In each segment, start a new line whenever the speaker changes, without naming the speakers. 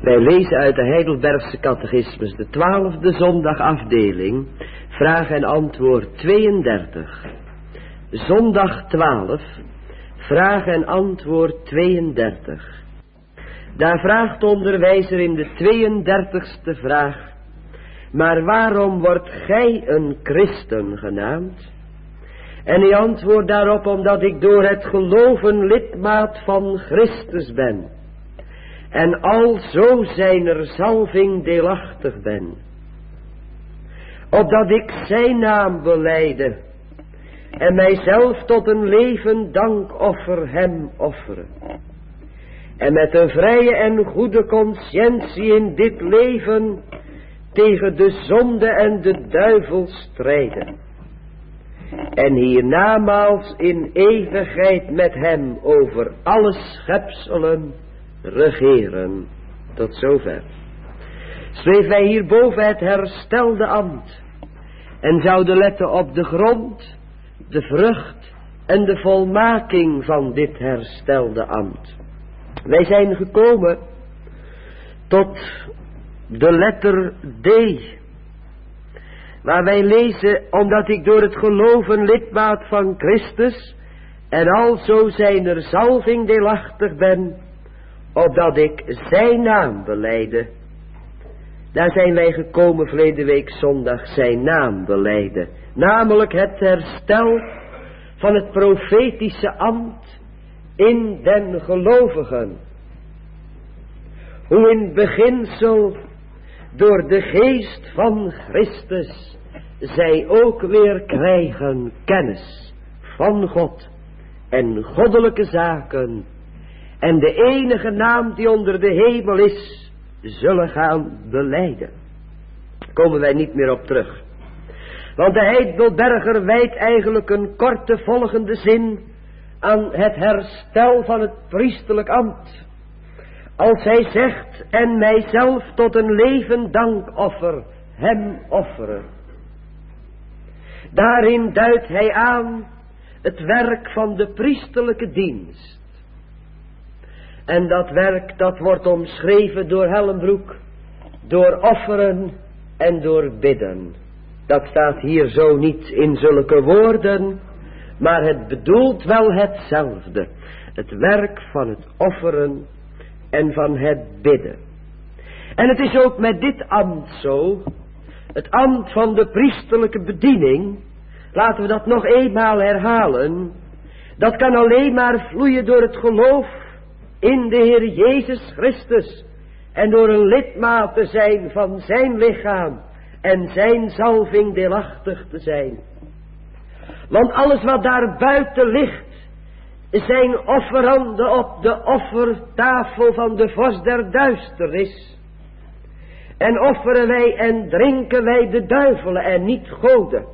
Wij lezen uit de Heidelbergse Catechismus, de 12e zondagafdeling, vraag en antwoord 32. Zondag 12, vraag en antwoord 32. Daar vraagt de onderwijzer in de 32e vraag: maar waarom wordt gij een christen genaamd? En hij antwoordt daarop: omdat ik door het geloven lidmaat van Christus ben, en alzo zijner zalving deelachtig ben, opdat ik zijn naam belijde en mijzelf tot een levend dankoffer hem offeren, en met een vrije en goede conscientie in dit leven tegen de zonde en de duivel strijden, en hiernamaals in eeuwigheid met hem over alle schepselen regeren. Tot zover. Schreef wij hierboven het herstelde ambt en zouden letten op de grond, de vrucht en de volmaking van dit herstelde ambt. Wij zijn gekomen tot de letter D, waar wij lezen: omdat ik door het geloven lidmaat van Christus en alzo zijner zalving deelachtig ben, opdat ik zijn naam belijde. Daar zijn wij gekomen verleden week zondag, zijn naam belijden. Namelijk het herstel van het profetische ambt in den gelovigen. Hoe in beginsel door de geest van Christus zij ook weer krijgen kennis van God en goddelijke zaken, en de enige naam die onder de hemel is, zullen gaan belijden. Daar komen wij niet meer op terug. Want de Heidelberger wijdt eigenlijk een korte volgende zin aan het herstel van het priesterlijk ambt. Als hij zegt: en mijzelf tot een levend dankoffer hem offeren. Daarin duidt hij aan het werk van de priesterlijke dienst. En dat werk, dat wordt omschreven door Hellenbroek, door offeren en door bidden. Dat staat hier zo niet in zulke woorden, maar het bedoelt wel hetzelfde. Het werk van het offeren en van het bidden. En het is ook met dit ambt zo, het ambt van de priesterlijke bediening. Laten we dat nog eenmaal herhalen. Dat kan alleen maar vloeien door het geloof in de Heer Jezus Christus en door een lidmaat te zijn van zijn lichaam en zijn zalving deelachtig te zijn. Want alles wat daar buiten ligt zijn offeranden op de offertafel van de vorst der duisternis. En offeren wij en drinken wij de duivelen en niet goden.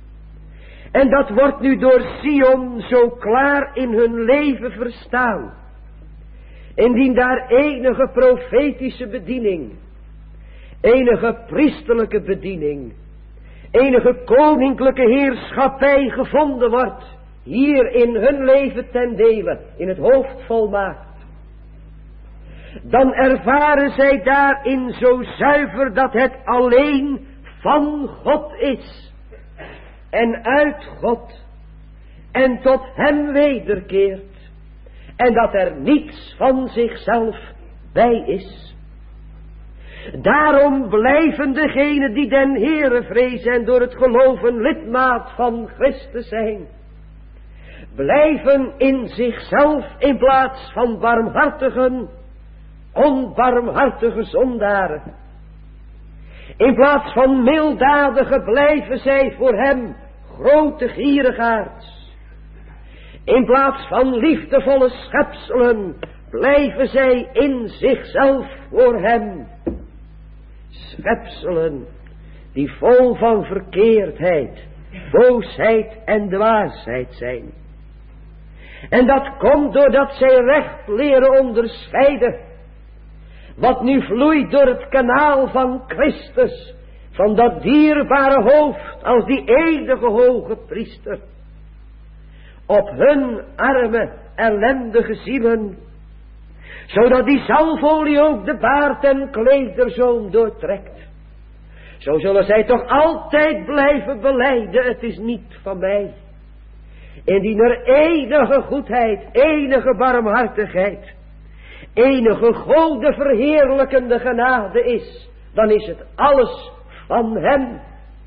En dat wordt nu door Sion zo klaar in hun leven verstaan. Indien daar enige profetische bediening, enige priesterlijke bediening, enige koninklijke heerschappij gevonden wordt, hier in hun leven ten dele, in het hoofd volmaakt, dan ervaren zij daarin zo zuiver dat het alleen van God is, en uit God, en tot hem wederkeert, en dat er niets van zichzelf bij is. Daarom blijven degenen die den Heere vrezen en door het geloven lidmaat van Christus zijn, blijven in zichzelf in plaats van barmhartigen, onbarmhartige zondaren. In plaats van milddadigen blijven zij voor hem grote gierigaards. In plaats van liefdevolle schepselen blijven zij in zichzelf voor hem schepselen die vol van verkeerdheid, boosheid en dwaasheid zijn. En dat komt doordat zij recht leren onderscheiden wat nu vloeit door het kanaal van Christus, van dat dierbare hoofd als die enige hoge priester, op hun arme, ellendige zielen, zodat die zalfolie ook de baard en klederzoom doortrekt. Zo zullen zij toch altijd blijven belijden, het is niet van mij. Indien er enige goedheid, enige barmhartigheid, enige gode verheerlijkende genade is, dan is het alles van hem.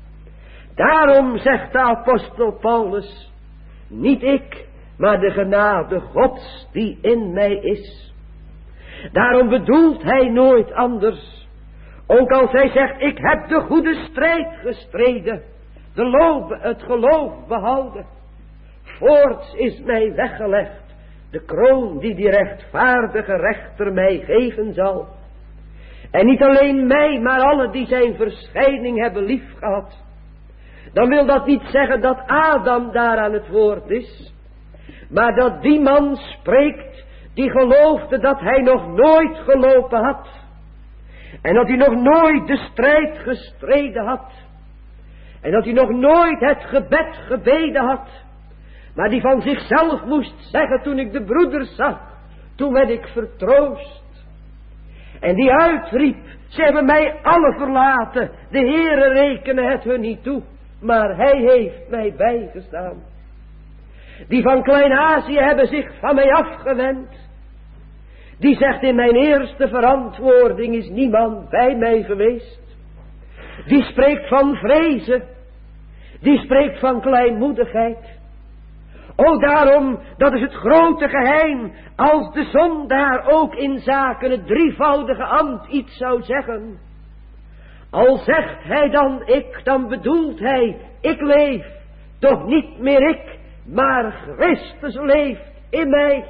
Daarom zegt de apostel Paulus, niet ik, maar de genade Gods die in mij is. Daarom bedoelt hij nooit anders. Ook als hij zegt, ik heb de goede strijd gestreden, het geloof behouden. Voorts is mij weggelegd de kroon die rechtvaardige rechter mij geven zal. En niet alleen mij, maar alle die zijn verschijning hebben liefgehad. Dan wil dat niet zeggen dat Adam daar aan het woord is. Maar dat die man spreekt die geloofde dat hij nog nooit gelopen had. En dat hij nog nooit de strijd gestreden had. En dat hij nog nooit het gebed gebeden had. Maar die van zichzelf moest zeggen, toen ik de broeders zag, toen werd ik vertroost. En die uitriep, ze hebben mij alle verlaten, de Heere rekenen het hun niet toe, maar hij heeft mij bijgestaan. Die van Klein-Azië hebben zich van mij afgewend. Die zegt, in mijn eerste verantwoording is niemand bij mij geweest. Die spreekt van vrezen. Die spreekt van kleinmoedigheid. O daarom, dat is het grote geheim, als de zondaar ook in zaken het drievoudige ambt iets zou zeggen. Al zegt hij dan ik, dan bedoelt hij, ik leef, toch niet meer ik, maar Christus leeft in mij.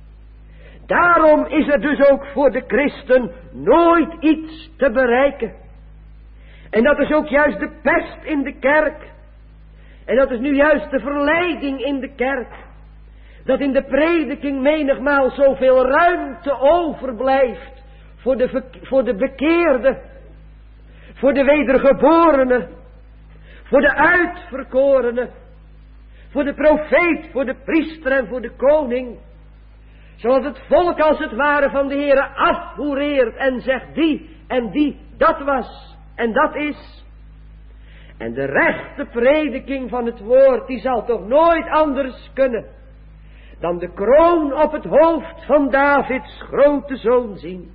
Daarom is er dus ook voor de christen nooit iets te bereiken. En dat is ook juist de pest in de kerk. En dat is nu juist de verleiding in de kerk. Dat in de prediking menigmaal zoveel ruimte overblijft voor de bekeerde, voor de wedergeborene, voor de uitverkorene, voor de profeet, voor de priester en voor de koning. Zoals het volk als het ware van de Heere afhoereert en zegt die en die, dat was en dat is. En de rechte prediking van het woord, die zal toch nooit anders kunnen dan de kroon op het hoofd van Davids grote zoon zien.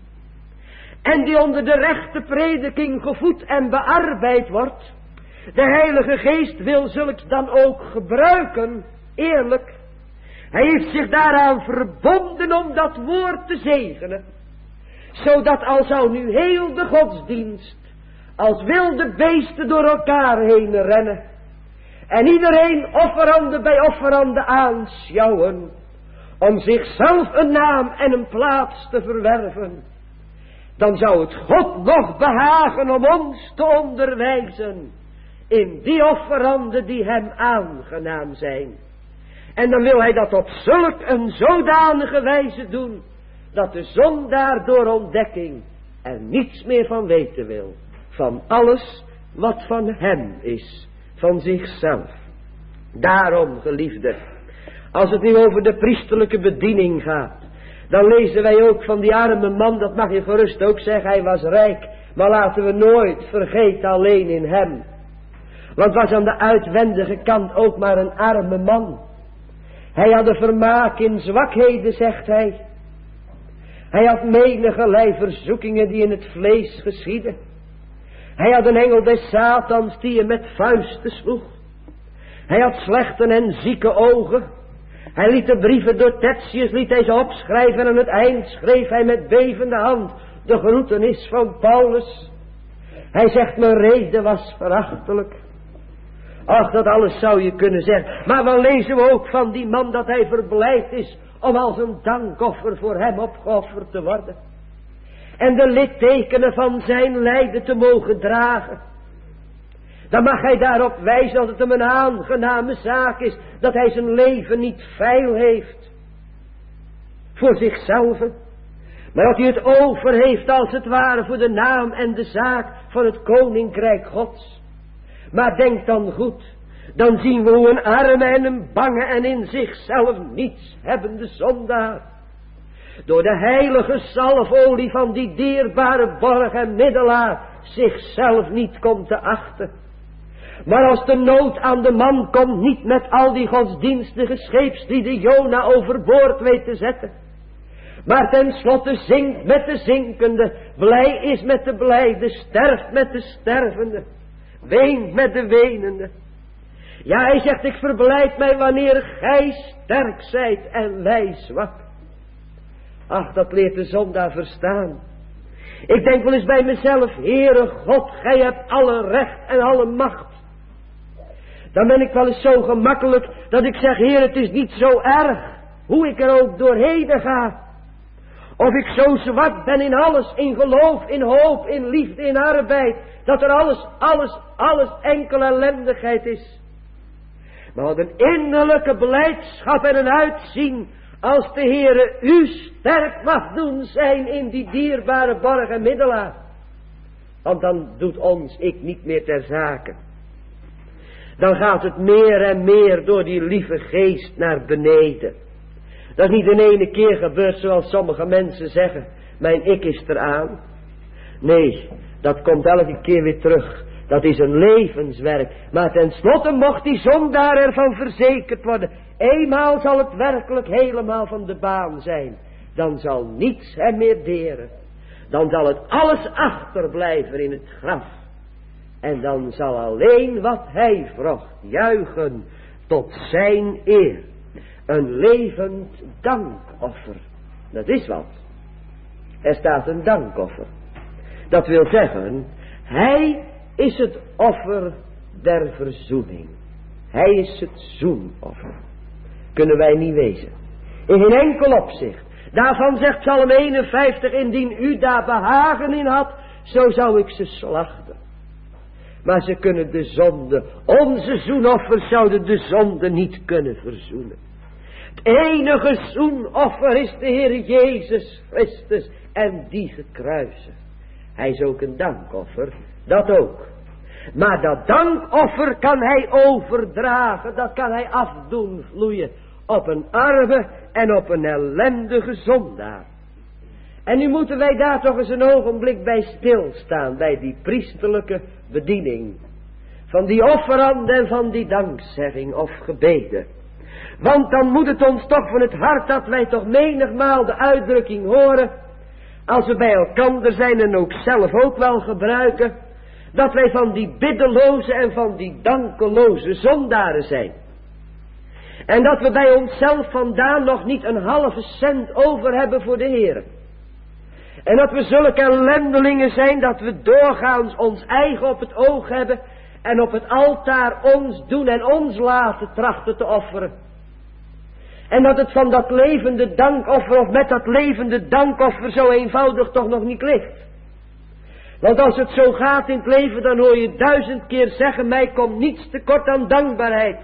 En die onder de rechte prediking gevoed en bearbeid wordt. De Heilige Geest wil zulks dan ook gebruiken, eerlijk. Hij heeft zich daaraan verbonden om dat woord te zegenen. Zodat al zou nu heel de godsdienst als wilde beesten door elkaar heen rennen. En iedereen offerande bij offerande aanschouwen. Om zichzelf een naam en een plaats te verwerven. Dan zou het God nog behagen om ons te onderwijzen. In die offeranden die hem aangenaam zijn. En dan wil hij dat op zulk een zodanige wijze doen. Dat de zondaar door ontdekking er niets meer van weten wil. Van alles wat van hem is. Van zichzelf. Daarom, geliefde. Als het nu over de priesterlijke bediening gaat. Dan lezen wij ook van die arme man. Dat mag je gerust ook zeggen. Hij was rijk. Maar laten we nooit vergeten alleen in hem. Want was aan de uitwendige kant ook maar een arme man. Hij had de vermaak in zwakheden, zegt hij. Hij had menigerlei verzoekingen die in het vlees geschieden. Hij had een engel des Satans die hem met vuisten sloeg. Hij had slechte en zieke ogen. Hij liet de brieven door Tertius, liet hij ze opschrijven en aan het eind schreef hij met bevende hand de groetenis van Paulus. Hij zegt, mijn reden was verachtelijk. Ach, dat alles zou je kunnen zeggen. Maar dan lezen we ook van die man dat hij verblijd is om als een dankoffer voor hem opgeofferd te worden. En de littekenen van zijn lijden te mogen dragen. Dan mag hij daarop wijzen dat het hem een aangename zaak is. Dat hij zijn leven niet veil heeft. Voor zichzelf. Maar dat hij het over heeft als het ware voor de naam en de zaak van het koninkrijk Gods. Maar denk dan goed. Dan zien we hoe een arme en een bange en in zichzelf niets hebbende zondaar. door de heilige zalfolie van die dierbare borg en middelaar zichzelf niet komt te achten. Maar als de nood aan de man komt, niet met al die godsdienstige scheepslieden Jona overboord weet te zetten. Maar tenslotte zinkt met de zinkende, blij is met de blijde, sterft met de stervende, weent met de wenende. Ja, hij zegt, ik verblijd mij wanneer gij sterk zijt en wij zwak. Ach, dat leert de zondaar verstaan. Ik denk wel eens bij mezelf, Heere God, gij hebt alle recht en alle macht. Dan ben ik wel eens zo gemakkelijk dat ik zeg, Heer, het is niet zo erg, hoe ik er ook doorheen ga. Of ik zo zwak ben in alles, in geloof, in hoop, in liefde, in arbeid, dat er alles enkel ellendigheid is. Maar wat een innerlijke blijdschap en een uitzien, als de Heere u sterk mag doen zijn in die dierbare borg en middelaar. Want dan doet ons ik niet meer ter zake. Dan gaat het meer en meer door die lieve geest naar beneden. Dat is niet in ene keer gebeurd zoals sommige mensen zeggen, mijn ik is eraan. Nee, dat komt elke keer weer terug. Dat is een levenswerk. Maar tenslotte mocht die zondaar ervan verzekerd worden. Eenmaal zal het werkelijk helemaal van de baan zijn. Dan zal niets hem meer deren. Dan zal het alles achterblijven in het graf. En dan zal alleen wat hij vrocht juichen tot zijn eer. Een levend dankoffer. Dat is wat. Er staat een dankoffer. Dat wil zeggen, hij is het offer der verzoening. Hij is het zoenoffer. Kunnen wij niet wezen. In geen enkel opzicht. Daarvan zegt Psalm 51, indien u daar behagen in had, zo zou ik ze slachten. Maar ze kunnen de zonde, onze zoenoffers zouden de zonde niet kunnen verzoenen. Het enige zoenoffer is de Heer Jezus Christus en die gekruisigd. Hij is ook een dankoffer, dat ook. Maar dat dankoffer kan hij overdragen, dat kan hij afdoen vloeien op een arme en op een ellendige zondaar. En nu moeten wij daar toch eens een ogenblik bij stilstaan, bij die priesterlijke bediening. Van die offeranden en van die dankzegging of gebeden. Want dan moet het ons toch van het hart dat wij toch menigmaal de uitdrukking horen, als we bij elkander zijn en ook zelf ook wel gebruiken, dat wij van die biddeloze en van die dankeloze zondaren zijn. En dat we bij onszelf vandaan nog niet een halve cent over hebben voor de Heer. En dat we zulke ellendelingen zijn dat we doorgaans ons eigen op het oog hebben en op het altaar ons doen en ons laten trachten te offeren. En dat het van dat levende dankoffer of met dat levende dankoffer zo eenvoudig toch nog niet ligt. Want als het zo gaat in het leven, dan hoor je 1000 keer zeggen, mij komt niets tekort aan dankbaarheid.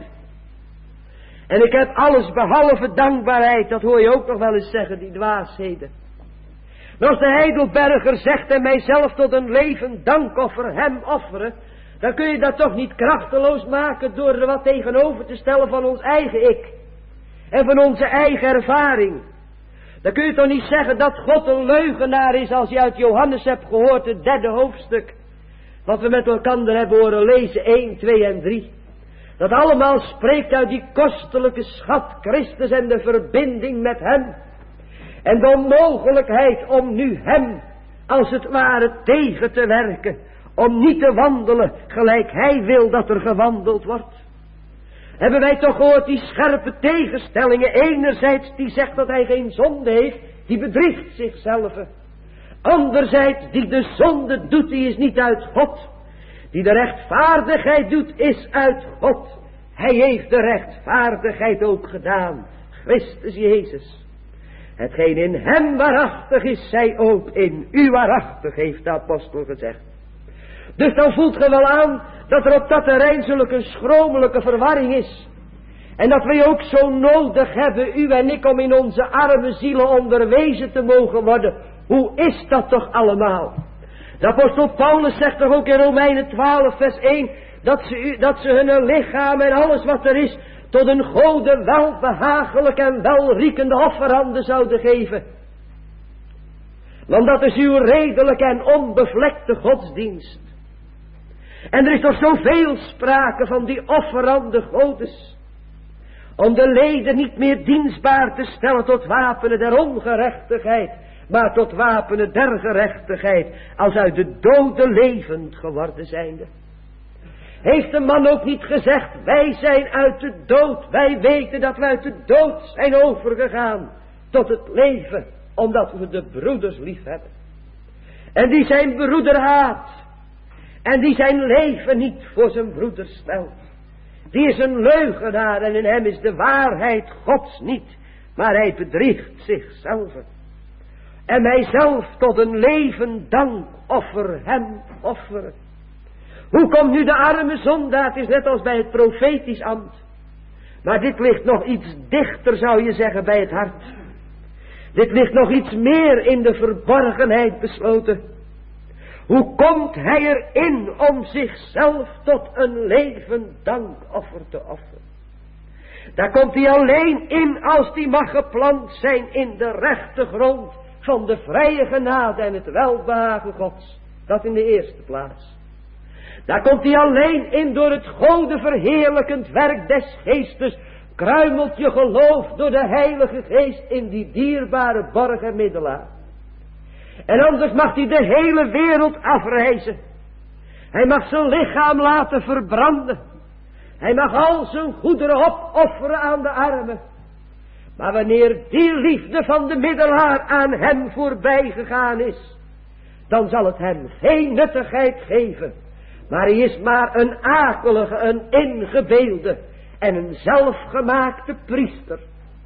En ik heb alles behalve dankbaarheid, dat hoor je ook nog wel eens zeggen, die dwaasheden. Maar als de Heidelberger zegt en mijzelf tot een levend dankoffer hem offeren, dan kun je dat toch niet krachteloos maken door er wat tegenover te stellen van ons eigen ik. En van onze eigen ervaring. Dan kun je toch niet zeggen dat God een leugenaar is als je uit Johannes hebt gehoord, het 3e hoofdstuk. Wat we met elkaar hebben horen lezen, 1, 2 en 3. Dat allemaal spreekt uit die kostelijke schat Christus en de verbinding met hem. En de onmogelijkheid om nu hem als het ware tegen te werken. Om niet te wandelen gelijk hij wil dat er gewandeld wordt. Hebben wij toch gehoord die scherpe tegenstellingen. Enerzijds die zegt dat hij geen zonde heeft, die bedriegt zichzelf. Anderzijds die de zonde doet, die is niet uit God. Die de rechtvaardigheid doet, is uit God. Hij heeft de rechtvaardigheid ook gedaan. Christus Jezus. Hetgeen in hem waarachtig is, zij ook in u waarachtig, heeft de apostel gezegd. Dus dan voelt ge wel aan dat er op dat terrein zulke schromelijke verwarring is. En dat wij ook zo nodig hebben, u en ik, om in onze arme zielen onderwezen te mogen worden. Hoe is dat toch allemaal? De apostel Paulus zegt toch ook in Romeinen 12 vers 1, dat ze hun lichaam en alles wat er is, tot een Gode welbehagelijk en welriekende offerande zouden geven. Want dat is uw redelijke en onbevlekte godsdienst. En er is toch zoveel sprake van die offerande godes. Om de leden niet meer dienstbaar te stellen tot wapenen der ongerechtigheid, maar tot wapenen der gerechtigheid, als uit de dode levend geworden zijnde. Heeft de man ook niet gezegd, wij zijn uit de dood, wij weten dat we uit de dood zijn overgegaan tot het leven, omdat we de broeders lief hebben. En die zijn broeder haat, en die zijn leven niet voor zijn broeder stelt. Die is een leugenaar en in hem is de waarheid Gods niet, maar hij bedriegt zichzelf. En mijzelf tot een levend dankoffer hem offeren. Hoe komt nu de arme zondaar? Het is net als bij het profetisch ambt. Maar dit ligt nog iets dichter, zou je zeggen, bij het hart. Dit ligt nog iets meer in de verborgenheid besloten. Hoe komt hij erin om zichzelf tot een levend dankoffer te offeren? Daar komt hij alleen in als die mag geplant zijn in de rechte grond van de vrije genade en het welbehagen Gods. Dat in de eerste plaats. Daar komt hij alleen in door het Gode verheerlijkend werk des Geestes. Kruimelt je geloof door de Heilige Geest in die dierbare borg en middelaar. En anders mag hij de hele wereld afreizen. Hij mag zijn lichaam laten verbranden. Hij mag al zijn goederen opofferen aan de armen. Maar wanneer die liefde van de middelaar aan hem voorbij gegaan is, dan zal het hem geen nuttigheid geven. Maar hij is maar een akelige, een ingebeelde en een zelfgemaakte priester.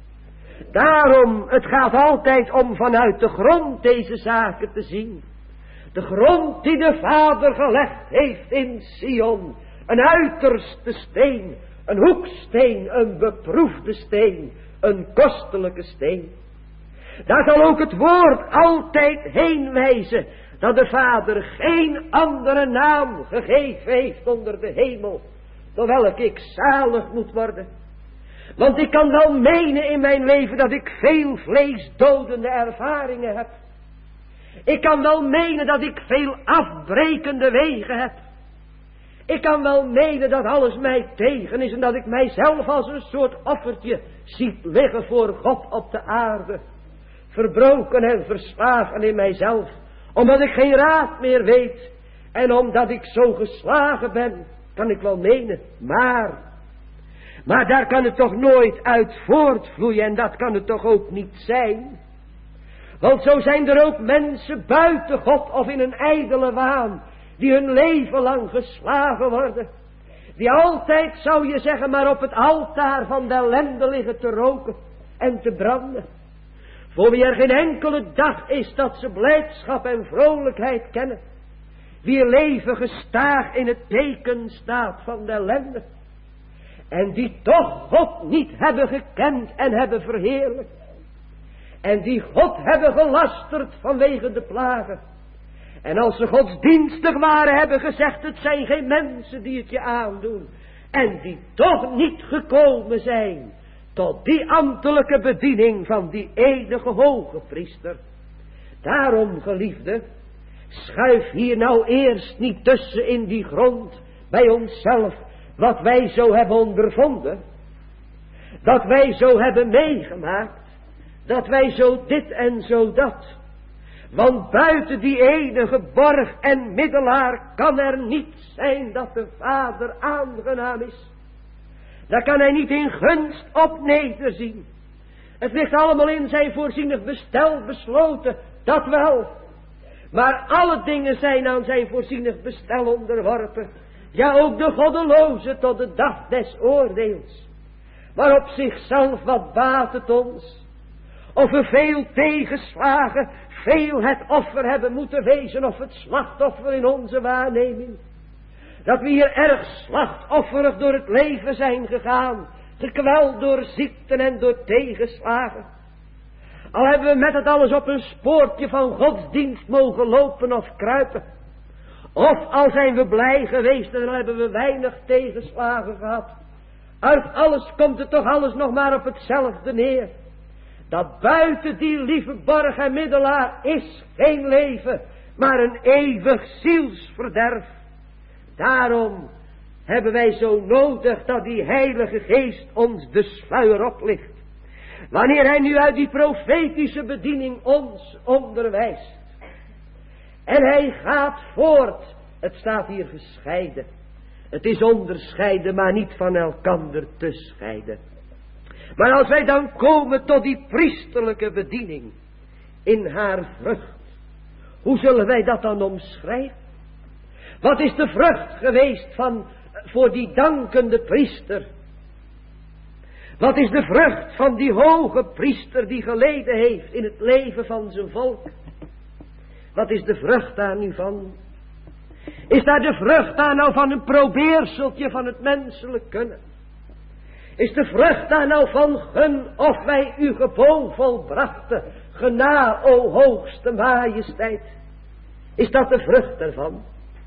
Daarom, het gaat altijd om vanuit de grond deze zaken te zien. De grond die de Vader gelegd heeft in Sion. Een uiterste steen, een hoeksteen, een beproefde steen, een kostelijke steen. Daar zal ook het woord altijd heen wijzen, dat de Vader geen andere naam gegeven heeft onder de hemel, door welke ik zalig moet worden. Want ik kan wel menen in mijn leven dat ik veel vleesdodende ervaringen heb. Ik kan wel menen dat ik veel afbrekende wegen heb. Ik kan wel menen dat alles mij tegen is en dat ik mijzelf als een soort offertje zie liggen voor God op de aarde. Verbroken en verslagen in mijzelf, omdat ik geen raad meer weet en omdat ik zo geslagen ben, kan ik wel menen. Maar daar kan het toch nooit uit voortvloeien en dat kan het toch ook niet zijn. Want zo zijn er ook mensen buiten God of in een ijdele waan, die hun leven lang geslagen worden. Die altijd, zou je zeggen, maar op het altaar van de ellende liggen te roken en te branden. Voor wie er geen enkele dag is dat ze blijdschap en vrolijkheid kennen. Wie leven gestaag in het teken staat van de ellende. En die toch God niet hebben gekend en hebben verheerlijkt. En die God hebben gelasterd vanwege de plagen. En als ze godsdienstig waren, hebben gezegd, het zijn geen mensen die het je aandoen. En die toch niet gekomen zijn tot die ambtelijke bediening van die enige hoge priester. Daarom, geliefde, schuif hier nou eerst niet tussen in die grond bij onszelf wat wij zo hebben ondervonden. Dat wij zo hebben meegemaakt. Dat wij zo dit en zo dat. Want buiten die enige borg en middelaar kan er niet zijn dat de Vader aangenaam is. Daar kan hij niet in gunst op nederzien. Het ligt allemaal in zijn voorzienig bestel besloten, dat wel. Maar alle dingen zijn aan zijn voorzienig bestel onderworpen. Ja, ook de goddeloze tot de dag des oordeels. Maar op zichzelf, wat baat het ons? Of we veel tegenslagen, veel het offer hebben moeten wezen, of het slachtoffer in onze waarneming. Dat we hier erg slachtofferig door het leven zijn gegaan, gekweld door ziekten en door tegenslagen. Al hebben we met het alles op een spoortje van godsdienst mogen lopen of kruipen. Of al zijn we blij geweest en dan hebben we weinig tegenslagen gehad. Uit alles komt het toch alles nog maar op hetzelfde neer. dat buiten die lieve borg en middelaar is geen leven, maar een eeuwig zielsverderf. Daarom hebben wij zo nodig dat die Heilige Geest ons de sluier oplicht. Wanneer hij nu uit die profetische bediening ons onderwijst. En hij gaat voort. Het staat hier gescheiden. Het is onderscheiden, maar niet van elkander te scheiden. Maar als wij dan komen tot die priesterlijke bediening in haar vrucht, hoe zullen wij dat dan omschrijven? Wat is de vrucht geweest voor die dankende priester? Wat is de vrucht van die hoge priester die geleden heeft in het leven van zijn volk? Wat is de vrucht daar nu van? Is daar de vrucht daar nou van een probeerseltje van het menselijk kunnen? Is de vrucht daar nou van gun of wij uw gebood volbrachten, gena, o hoogste majesteit? Is dat de vrucht ervan?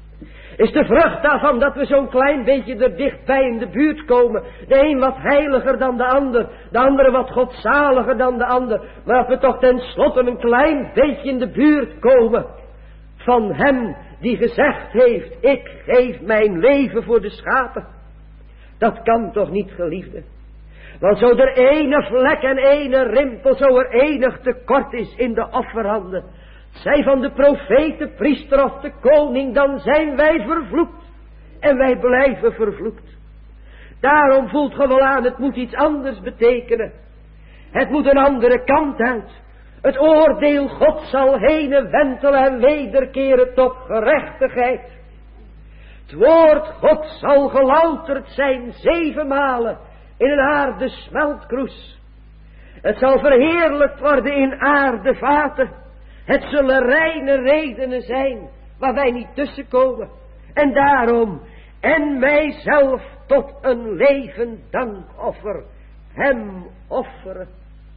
Is de vrucht daarvan dat we zo'n klein beetje er dichtbij in de buurt komen? De een wat heiliger dan de andere wat godzaliger dan de ander. Maar dat we toch tenslotte een klein beetje in de buurt komen van hem die gezegd heeft, ik geef mijn leven voor de schapen. Dat kan toch niet, geliefde? Want zo er ene vlek en ene rimpel, zo er enig tekort is in de offerhanden, zij van de profeet, de priester of de koning, dan zijn wij vervloekt. En wij blijven vervloekt. Daarom voelt ge wel aan, het moet iets anders betekenen. Het moet een andere kant uit. Het oordeel God zal heen wentelen en wederkeren tot gerechtigheid. Het woord God zal gelouterd zijn 7 malen in een aarde smeltkroes. Het zal verheerlijkt worden in aardevaten. Het zullen reine redenen zijn waar wij niet tussenkomen. En daarom, en mijzelf tot een levend dankoffer, hem offeren.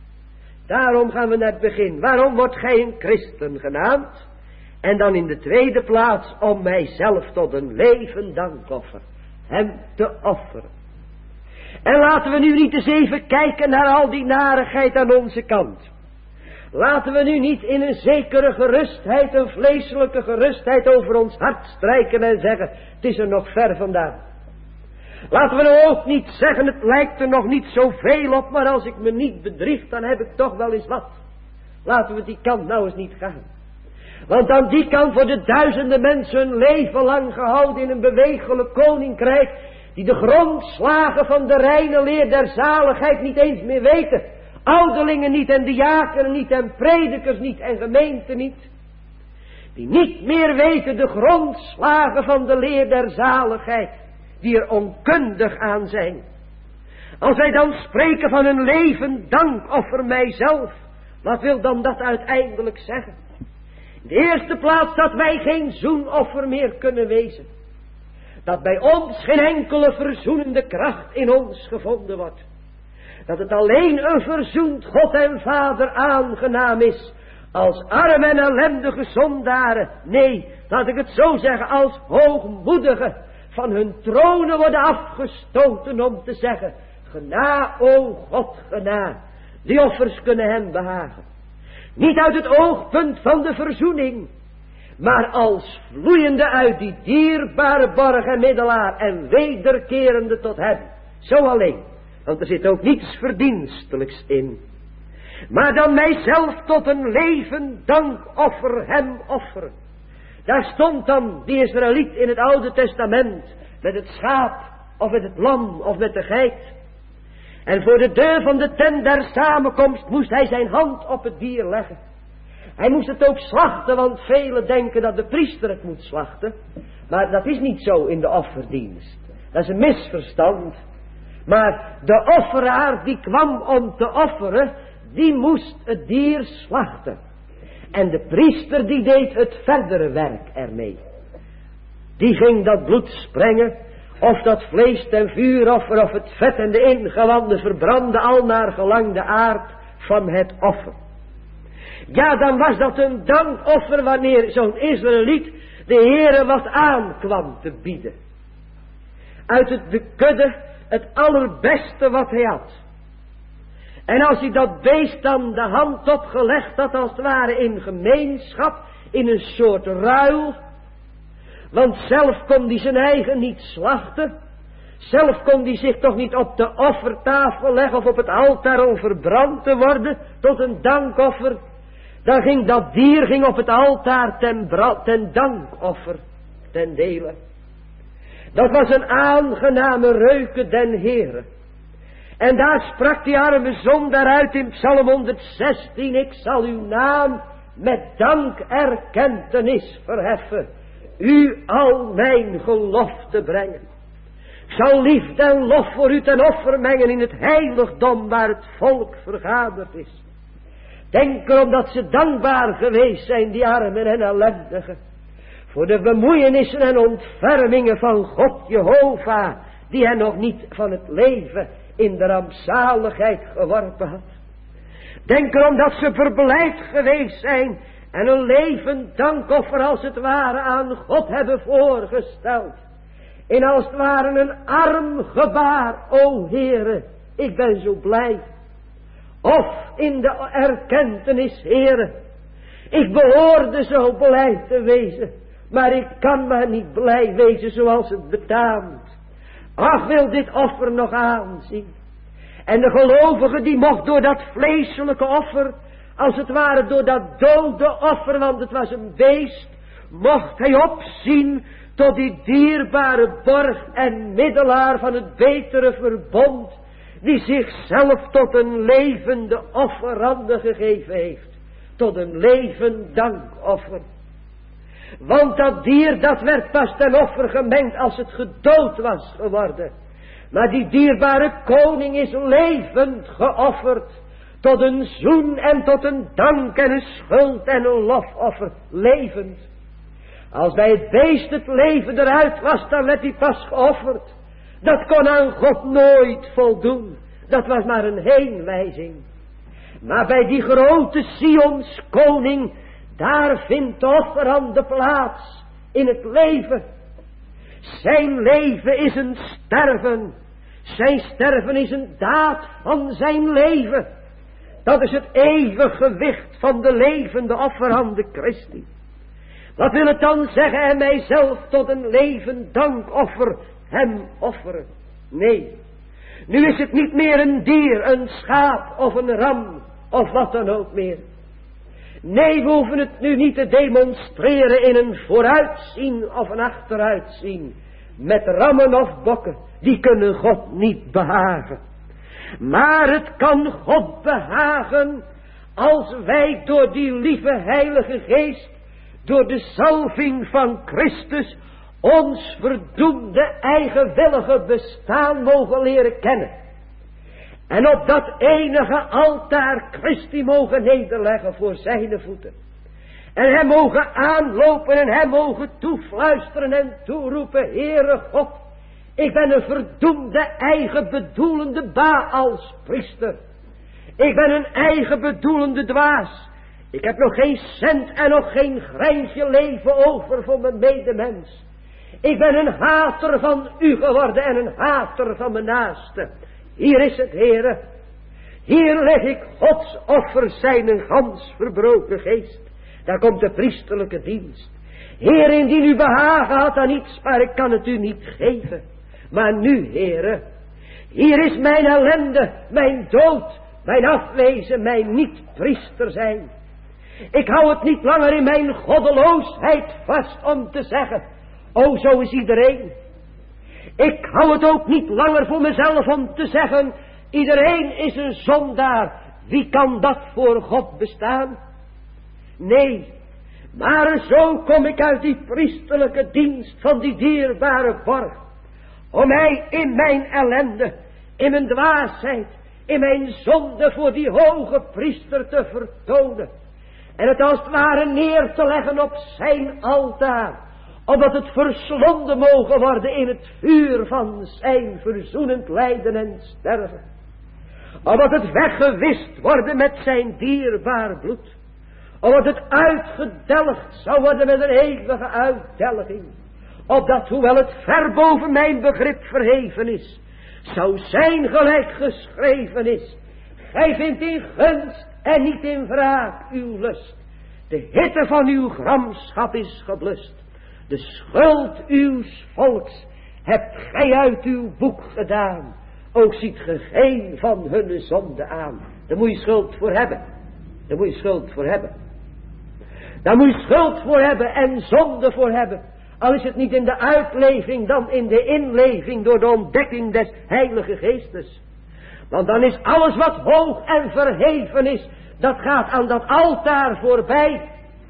Daarom gaan we naar het begin. Waarom wordt gij een christen genaamd? En dan in de tweede plaats om mijzelf tot een levend dankoffer, hem te offeren. En laten we nu niet eens even kijken naar al die narigheid aan onze kant. Laten we nu niet in een zekere gerustheid, een vleeselijke gerustheid over ons hart strijken en zeggen, het is er nog ver vandaan. Laten we nou ook niet zeggen, het lijkt er nog niet zoveel op, maar als ik me niet bedrieg, dan heb ik toch wel eens wat. Laten we die kant nou eens niet gaan. Want aan die kant worden duizenden mensen hun leven lang gehouden in een bewegelijk koninkrijk, die de grondslagen van de reine leer der zaligheid niet eens meer weten. Ouderlingen niet en diakenen niet en predikers niet en gemeenten niet. Die niet meer weten de grondslagen van de leer der zaligheid. Die er onkundig aan zijn. Als wij dan spreken van een levend dankoffer mijzelf. Wat wil dan dat uiteindelijk zeggen? In de eerste plaats dat wij geen zoenoffer meer kunnen wezen. Dat bij ons geen enkele verzoenende kracht in ons gevonden wordt. Dat het alleen een verzoend God en Vader aangenaam is. Als arme en ellendige zondaren. Nee, laat ik het zo zeggen, als hoogmoedigen van hun tronen worden afgestoten om te zeggen, gena, o God, gena. Die offers kunnen hem behagen. Niet uit het oogpunt van de verzoening, maar als vloeiende uit die dierbare borg en middelaar en wederkerende tot hem. Zo alleen. Want er zit ook niets verdienstelijks in. Maar dan mijzelf tot een levend dankoffer hem offeren. Daar stond dan die Israëliet in het Oude Testament. Met het schaap of met het lam of met de geit. En voor de deur van de tent der samenkomst moest hij zijn hand op het dier leggen. Hij moest het ook slachten, want velen denken dat de priester het moet slachten. Maar dat is niet zo in de offerdienst. Dat is een misverstand. Maar de offeraar die kwam om te offeren, die moest het dier slachten. En de priester die deed het verdere werk ermee. Die ging dat bloed sprengen, of dat vlees ten vuuroffer, of het vet en de ingewanden verbrandde al naar gelang de aard van het offer. Ja, dan was dat een dankoffer wanneer zo'n Israëliet de Heere wat aankwam te bieden. Uit de kudde het allerbeste wat hij had. En als hij dat beest dan de hand opgelegd had, als het ware in gemeenschap, in een soort ruil. Want zelf kon hij zijn eigen niet slachten. Zelf kon hij zich toch niet op de offertafel leggen of op het altaar om verbrand te worden tot een dankoffer. Dan ging dat dier op het altaar ten dankoffer ten dele. Dat was een aangename reuke den Heere. En daar sprak die arme zondaar uit in Psalm 116. Ik zal uw naam met dankerkentenis verheffen. U al mijn gelofte brengen. Ik zal liefde en lof voor u ten offer mengen in het heiligdom waar het volk vergaderd is. Denk erom dat ze dankbaar geweest zijn, die armen en ellendigen. Voor de bemoeienissen en ontfermingen van God Jehovah, die hen nog niet van het leven in de rampzaligheid geworpen had. Denk erom dat ze verblijd geweest zijn en een levend dankoffer als het ware aan God hebben voorgesteld. In als het ware een arm gebaar, o Heere, ik ben zo blij. Of in de erkentenis, Heere, ik behoorde zo blij te wezen, maar ik kan maar niet blij wezen zoals het betaamt. Ach, wil dit offer nog aanzien. En de gelovige die mocht door dat vleeselijke offer, als het ware door dat dode offer, want het was een beest, mocht hij opzien tot die dierbare borg en middelaar van het betere verbond, die zichzelf tot een levende offerande gegeven heeft, tot een levend dankoffer. Want dat dier, dat werd pas ten offer gemengd als het gedood was geworden. Maar die dierbare koning is levend geofferd, tot een zoen en tot een dank en een schuld en een lofoffer, levend. Als bij het beest het leven eruit was, dan werd hij pas geofferd. Dat kon aan God nooit voldoen. Dat was maar een heenwijzing. Maar bij die grote Sions koning, daar vindt de offerande plaats in het leven. Zijn leven is een sterven. Zijn sterven is een daad van zijn leven. Dat is het eeuwig gewicht van de levende offerande Christi. Wat wil het dan zeggen en mijzelf tot een levend dankoffer hem offeren? Nee, nu is het niet meer een dier, een schaap of een ram of wat dan ook meer. Nee, we hoeven het nu niet te demonstreren in een vooruitzien of een achteruitzien. Met rammen of bokken, die kunnen God niet behagen. Maar het kan God behagen als wij door die lieve heilige geest, door de zalving van Christus, ons verdoemde eigenwillige bestaan mogen leren kennen. En op dat enige altaar Christi mogen nederleggen voor zijn voeten. En hem mogen aanlopen en hem mogen toefluisteren en toeroepen: Heere God, ik ben een verdoemde eigen bedoelende Baalspriester. Ik ben een eigen bedoelende dwaas. Ik heb nog geen cent en nog geen greintje leven over voor mijn medemens. Ik ben een hater van u geworden en een hater van mijn naaste. Hier is het, Heere. Hier leg ik Gods offer zijn een gans verbroken geest. Daar komt de priesterlijke dienst. Heer, indien u behagen had aan iets, maar ik kan het u niet geven. Maar nu, Heere, hier is mijn ellende, mijn dood, mijn afwezen, mijn niet priester zijn. Ik hou het niet langer in mijn goddeloosheid vast om te zeggen: o, zo is iedereen. Ik hou het ook niet langer voor mezelf om te zeggen: iedereen is een zondaar. Wie kan dat voor God bestaan? Nee, maar zo kom ik uit die priesterlijke dienst van die dierbare borg, om mij in mijn ellende, in mijn dwaasheid, in mijn zonde voor die hoge priester te vertonen. En het als het ware neer te leggen op zijn altaar, opdat het verslonden mogen worden in het vuur van zijn verzoenend lijden en sterven. Opdat het weggewist worden met zijn dierbaar bloed. Opdat het uitgedelgd zou worden met een eeuwige uitdelging. Opdat, hoewel het ver boven mijn begrip verheven is, zou zijn gelijk geschreven is: Gij vindt in gunst en niet in wraak uw lust. De hitte van uw gramschap is geblust. De schuld uws volks hebt gij uit uw boek gedaan. Ook ziet ge geen van hunne zonde aan. Daar moet je schuld voor hebben. Daar moet je schuld voor hebben. Daar moet je schuld voor hebben en zonde voor hebben. Al is het niet in de uitleving, dan in de inleving door de ontdekking des Heilige Geestes. Want dan is alles wat hoog en verheven is, dat gaat aan dat altaar voorbij.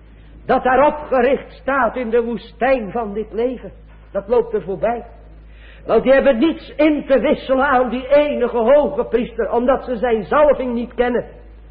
Dat daarop gericht staat in de woestijn van dit leven. Dat loopt er voorbij. Want die hebben niets in te wisselen aan die enige hoge priester, omdat ze zijn zalving niet kennen.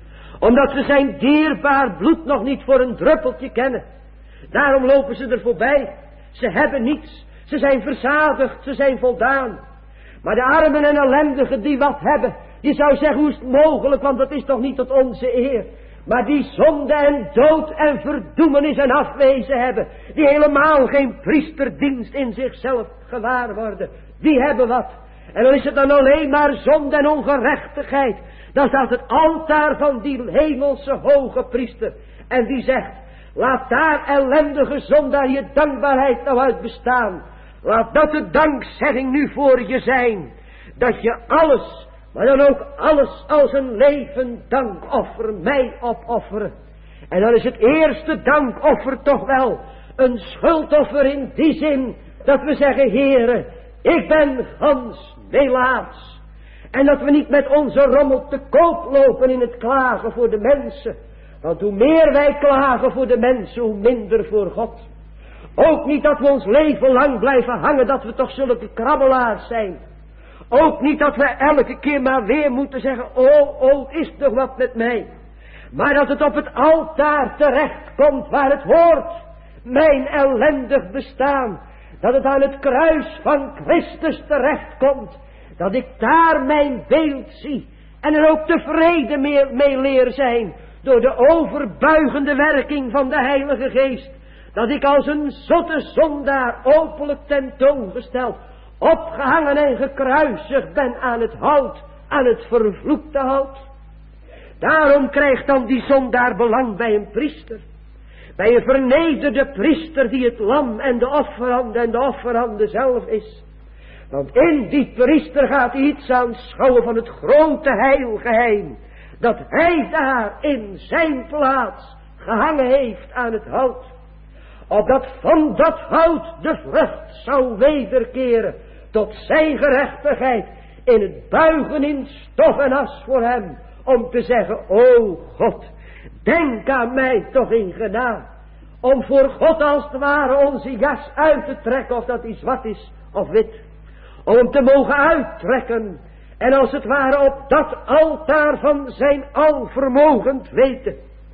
Omdat ze zijn dierbaar bloed nog niet voor een druppeltje kennen. Daarom lopen ze er voorbij. Ze hebben niets. Ze zijn verzadigd. Ze zijn voldaan. Maar de armen en ellendigen die wat hebben, die zou zeggen, hoe is het mogelijk, want dat is toch niet tot onze eer. Maar die zonde en dood en verdoemenis en afwezen hebben, die helemaal geen priesterdienst in zichzelf gewaar worden, die hebben wat. En dan is het dan alleen maar zonde en ongerechtigheid. Dan staat het altaar van die hemelse hoge priester. En die zegt, laat daar ellendige zondaar je dankbaarheid nou uit bestaan. Laat dat de dankzegging nu voor je zijn. Dat je alles, maar dan ook alles als een levend dankoffer mij opofferen. En dan is het eerste dankoffer toch wel een schuldoffer in die zin dat we zeggen, Heere, ik ben gans melaats. En dat we niet met onze rommel te koop lopen in het klagen voor de mensen. Want hoe meer wij klagen voor de mensen, hoe minder voor God. Ook niet dat we ons leven lang blijven hangen, dat we toch zulke krabbelaars zijn. Ook niet dat we elke keer maar weer moeten zeggen, oh, is er wat met mij. Maar dat het op het altaar terecht komt waar het hoort. Mijn ellendig bestaan. Dat het aan het kruis van Christus terecht komt. Dat ik daar mijn beeld zie. En er ook tevreden mee leer zijn. Door de overbuigende werking van de Heilige Geest. Dat ik als een zotte zondaar openlijk tentoongesteld, opgehangen en gekruisigd ben aan het hout. Aan het vervloekte hout. Daarom krijgt dan die zondaar belang bij een priester. Bij een vernederde priester die het lam en de offerande zelf is. Want in die priester gaat hij iets aanschouwen van het grote heilgeheim. Dat hij daar in zijn plaats gehangen heeft aan het hout. Opdat van dat hout de vrucht zou wederkeren tot zijn gerechtigheid. In het buigen in stof en as voor hem. Om te zeggen, o God, denk aan mij toch in genade. Om voor God als het ware onze jas uit te trekken, of dat die zwart is of wit. Om hem te mogen uittrekken. En als het ware op dat altaar van zijn alvermogend weten.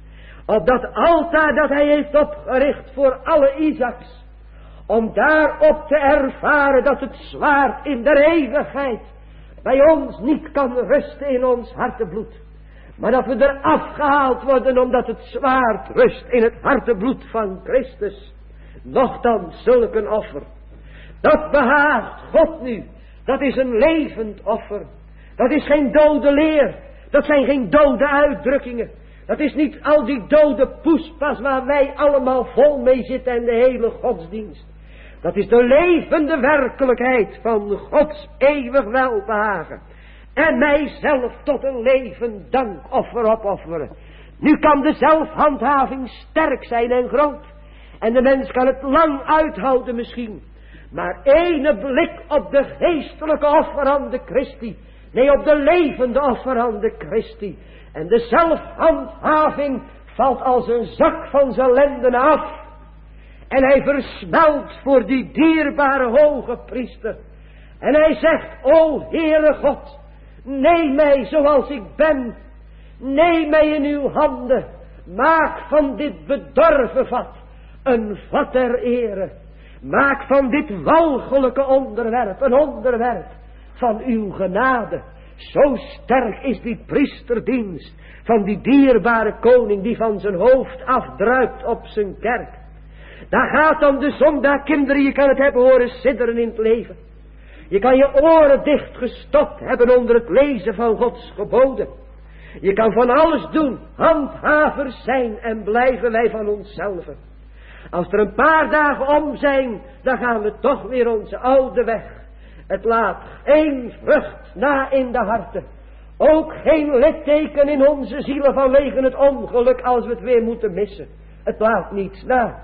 Op dat altaar dat hij heeft opgericht voor alle Isaaks. Om daarop te ervaren dat het zwaard in der eeuwigheid bij ons niet kan rusten in ons hartebloed. Maar dat we er afgehaald worden omdat het zwaard rust in het hartebloed van Christus. Nochtans zulk een offer. Dat behaagt God nu. Dat is een levend offer. Dat is geen dode leer. Dat zijn geen dode uitdrukkingen. Dat is niet al die dode poespas waar wij allemaal vol mee zitten en de hele godsdienst. Dat is de levende werkelijkheid van Gods eeuwig welbehagen. En mijzelf tot een levend dankoffer opofferen. Nu kan de zelfhandhaving sterk zijn en groot. En de mens kan het lang uithouden misschien. Maar ene blik op de geestelijke offerande Christi. Nee, op de levende offerande Christi. En de zelfhandhaving valt als een zak van zijn lenden af. En hij versmelt voor die dierbare hoge priester. En hij zegt, o Heere God, neem mij zoals ik ben. Neem mij in uw handen. Maak van dit bedorven vat een vat der ere. Maak van dit walgelijke onderwerp een onderwerp van uw genade. Zo sterk is die priesterdienst van die dierbare koning die van zijn hoofd afdruipt op zijn kerk. Daar gaat dan de zondaar, kinderen, je kan het hebben horen sidderen in het leven. Je kan je oren dichtgestopt hebben onder het lezen van Gods geboden. Je kan van alles doen, handhavers zijn en blijven wij van onszelf. Als er een paar dagen om zijn, dan gaan we toch weer onze oude weg. Het laat geen vrucht na in de harten. Ook geen litteken in onze zielen vanwege het ongeluk als we het weer moeten missen. Het laat niets na.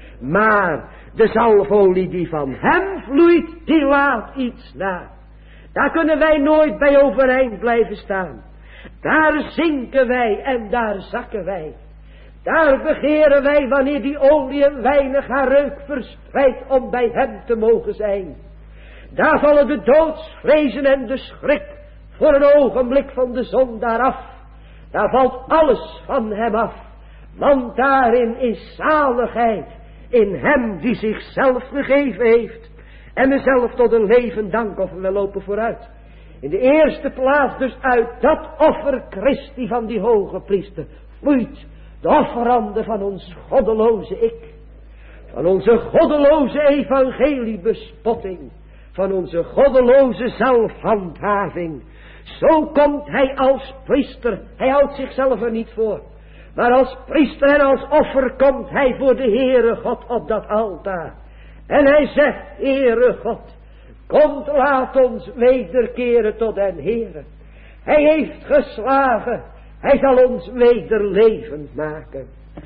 Maar de zalfolie die van hem vloeit, die laat iets na. Daar kunnen wij nooit bij overeind blijven staan. Daar zinken wij en daar zakken wij. Daar begeren wij wanneer die olie een weinig haar reuk verspreidt om bij hem te mogen zijn. Daar vallen de doodsvrezen en de schrik voor een ogenblik van de zondaar af. Daar valt alles van hem af. Want daarin is zaligheid. In hem die zichzelf gegeven heeft. En mezelf tot een leven dank, of we lopen vooruit. In de eerste plaats dus uit dat offer Christi van die hoge priester vloeit de offerande van ons goddeloze ik. Van onze goddeloze evangeliebespotting. Van onze goddeloze zelfhandhaving. Zo komt hij als priester. Hij houdt zichzelf er niet voor. Maar als priester en als offer komt hij voor de Heere God op dat altaar. En hij zegt, Heere God, komt, laat ons wederkeren tot den Heere. Hij heeft geslagen, hij zal ons weder levend maken.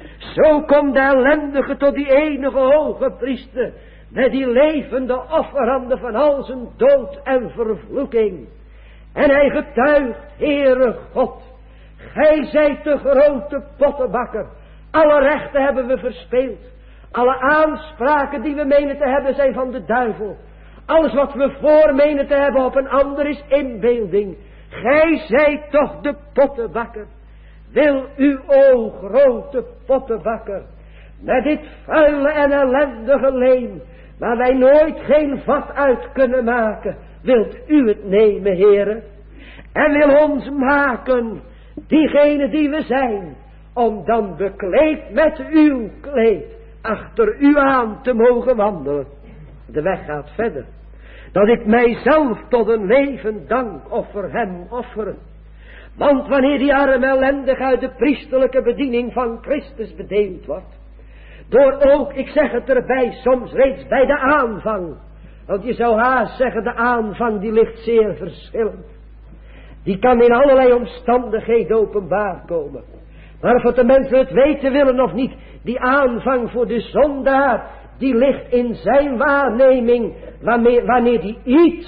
Zo komt de ellendige tot die enige hoge priester, met die levende offerhanden van al zijn dood en vervloeking. En hij getuigt, Heere God, gij zijt de grote pottenbakker. Alle rechten hebben we verspeeld. Alle aanspraken die we menen te hebben zijn van de duivel. Alles wat we voor menen te hebben op een ander is inbeelding. Gij zijt toch de pottenbakker. Wil u, o grote pottenbakker, met dit vuile en ellendige leem, waar wij nooit geen vat uit kunnen maken, wilt u het nemen, Heere, en wil ons maken, diegene die we zijn, om dan bekleed met uw kleed, achter u aan te mogen wandelen. De weg gaat verder. Dat ik mijzelf tot een levend dank offer hem offeren. Want wanneer die arme ellendig uit de priesterlijke bediening van Christus bedeeld wordt, door ook, ik zeg het erbij, soms reeds bij de aanvang, want je zou haast zeggen, de aanvang die ligt zeer verschillend. Die kan in allerlei omstandigheden openbaar komen. Maar of de mensen het weten willen of niet, die aanvang voor de zondaar, die ligt in zijn waarneming, wanneer die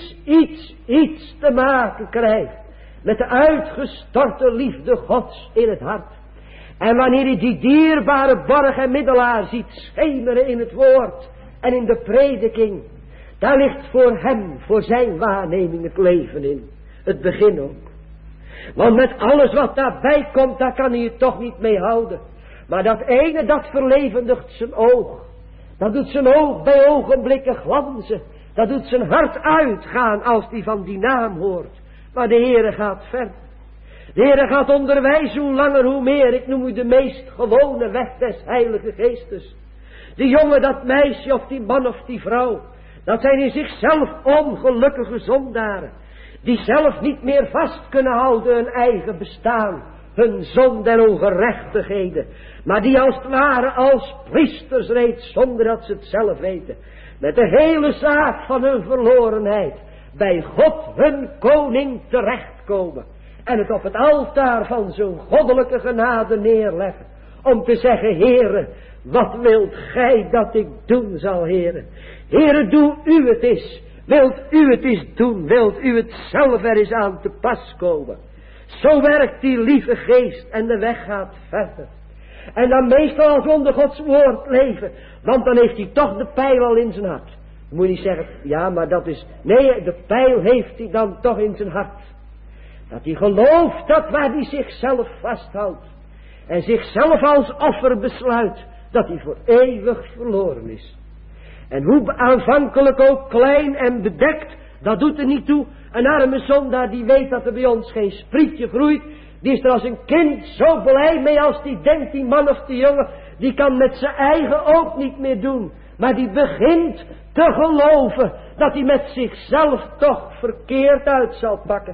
iets te maken krijgt met de uitgestorte liefde Gods in het hart. En wanneer hij die dierbare borg en middelaar ziet schemeren in het woord en in de prediking, daar ligt voor hem, voor zijn waarneming het leven in. Het begin ook. Want met alles wat daarbij komt, daar kan hij het toch niet mee houden. Maar dat ene, dat verlevendigt zijn oog. Dat doet zijn oog bij ogenblikken glanzen. Dat doet zijn hart uitgaan als hij van die naam hoort. Maar de Heere gaat verder. De Heere gaat onderwijzen hoe langer hoe meer. Ik noem u de meest gewone weg des Heilige Geestes. De jongen, dat meisje of die man of die vrouw, dat zijn in zichzelf ongelukkige zondaren. Die zelf niet meer vast kunnen houden hun eigen bestaan. Hun zonde en ongerechtigheden. Maar die als het ware als priesters reeds, zonder dat ze het zelf weten, met de hele zaak van hun verlorenheid bij God hun koning terechtkomen. En het op het altaar van zo'n goddelijke genade neerleggen. Om te zeggen, Heere, wat wilt gij dat ik doen zal, Heere? Heere, doe u het eens. Wilt u het eens doen? Wilt u het zelf er eens aan te pas komen? Zo werkt die lieve geest en de weg gaat verder. En dan meestal als onder Gods woord leven. Want dan heeft hij toch de pijl al in zijn hart. Dan moet je niet zeggen, ja maar dat is... Nee, de pijl heeft hij dan toch in zijn hart. Dat hij gelooft dat waar hij zichzelf vasthoudt. En zichzelf als offer besluit. Dat hij voor eeuwig verloren is. En hoe aanvankelijk ook klein en bedekt. Dat doet er niet toe. Een arme zondaar die weet dat er bij ons geen sprietje groeit. Die is er als een kind zo blij mee als die denkt, die man of die jongen. Die kan met zijn eigen ook niet meer doen. Maar die begint te geloven dat hij met zichzelf toch verkeerd uit zal pakken.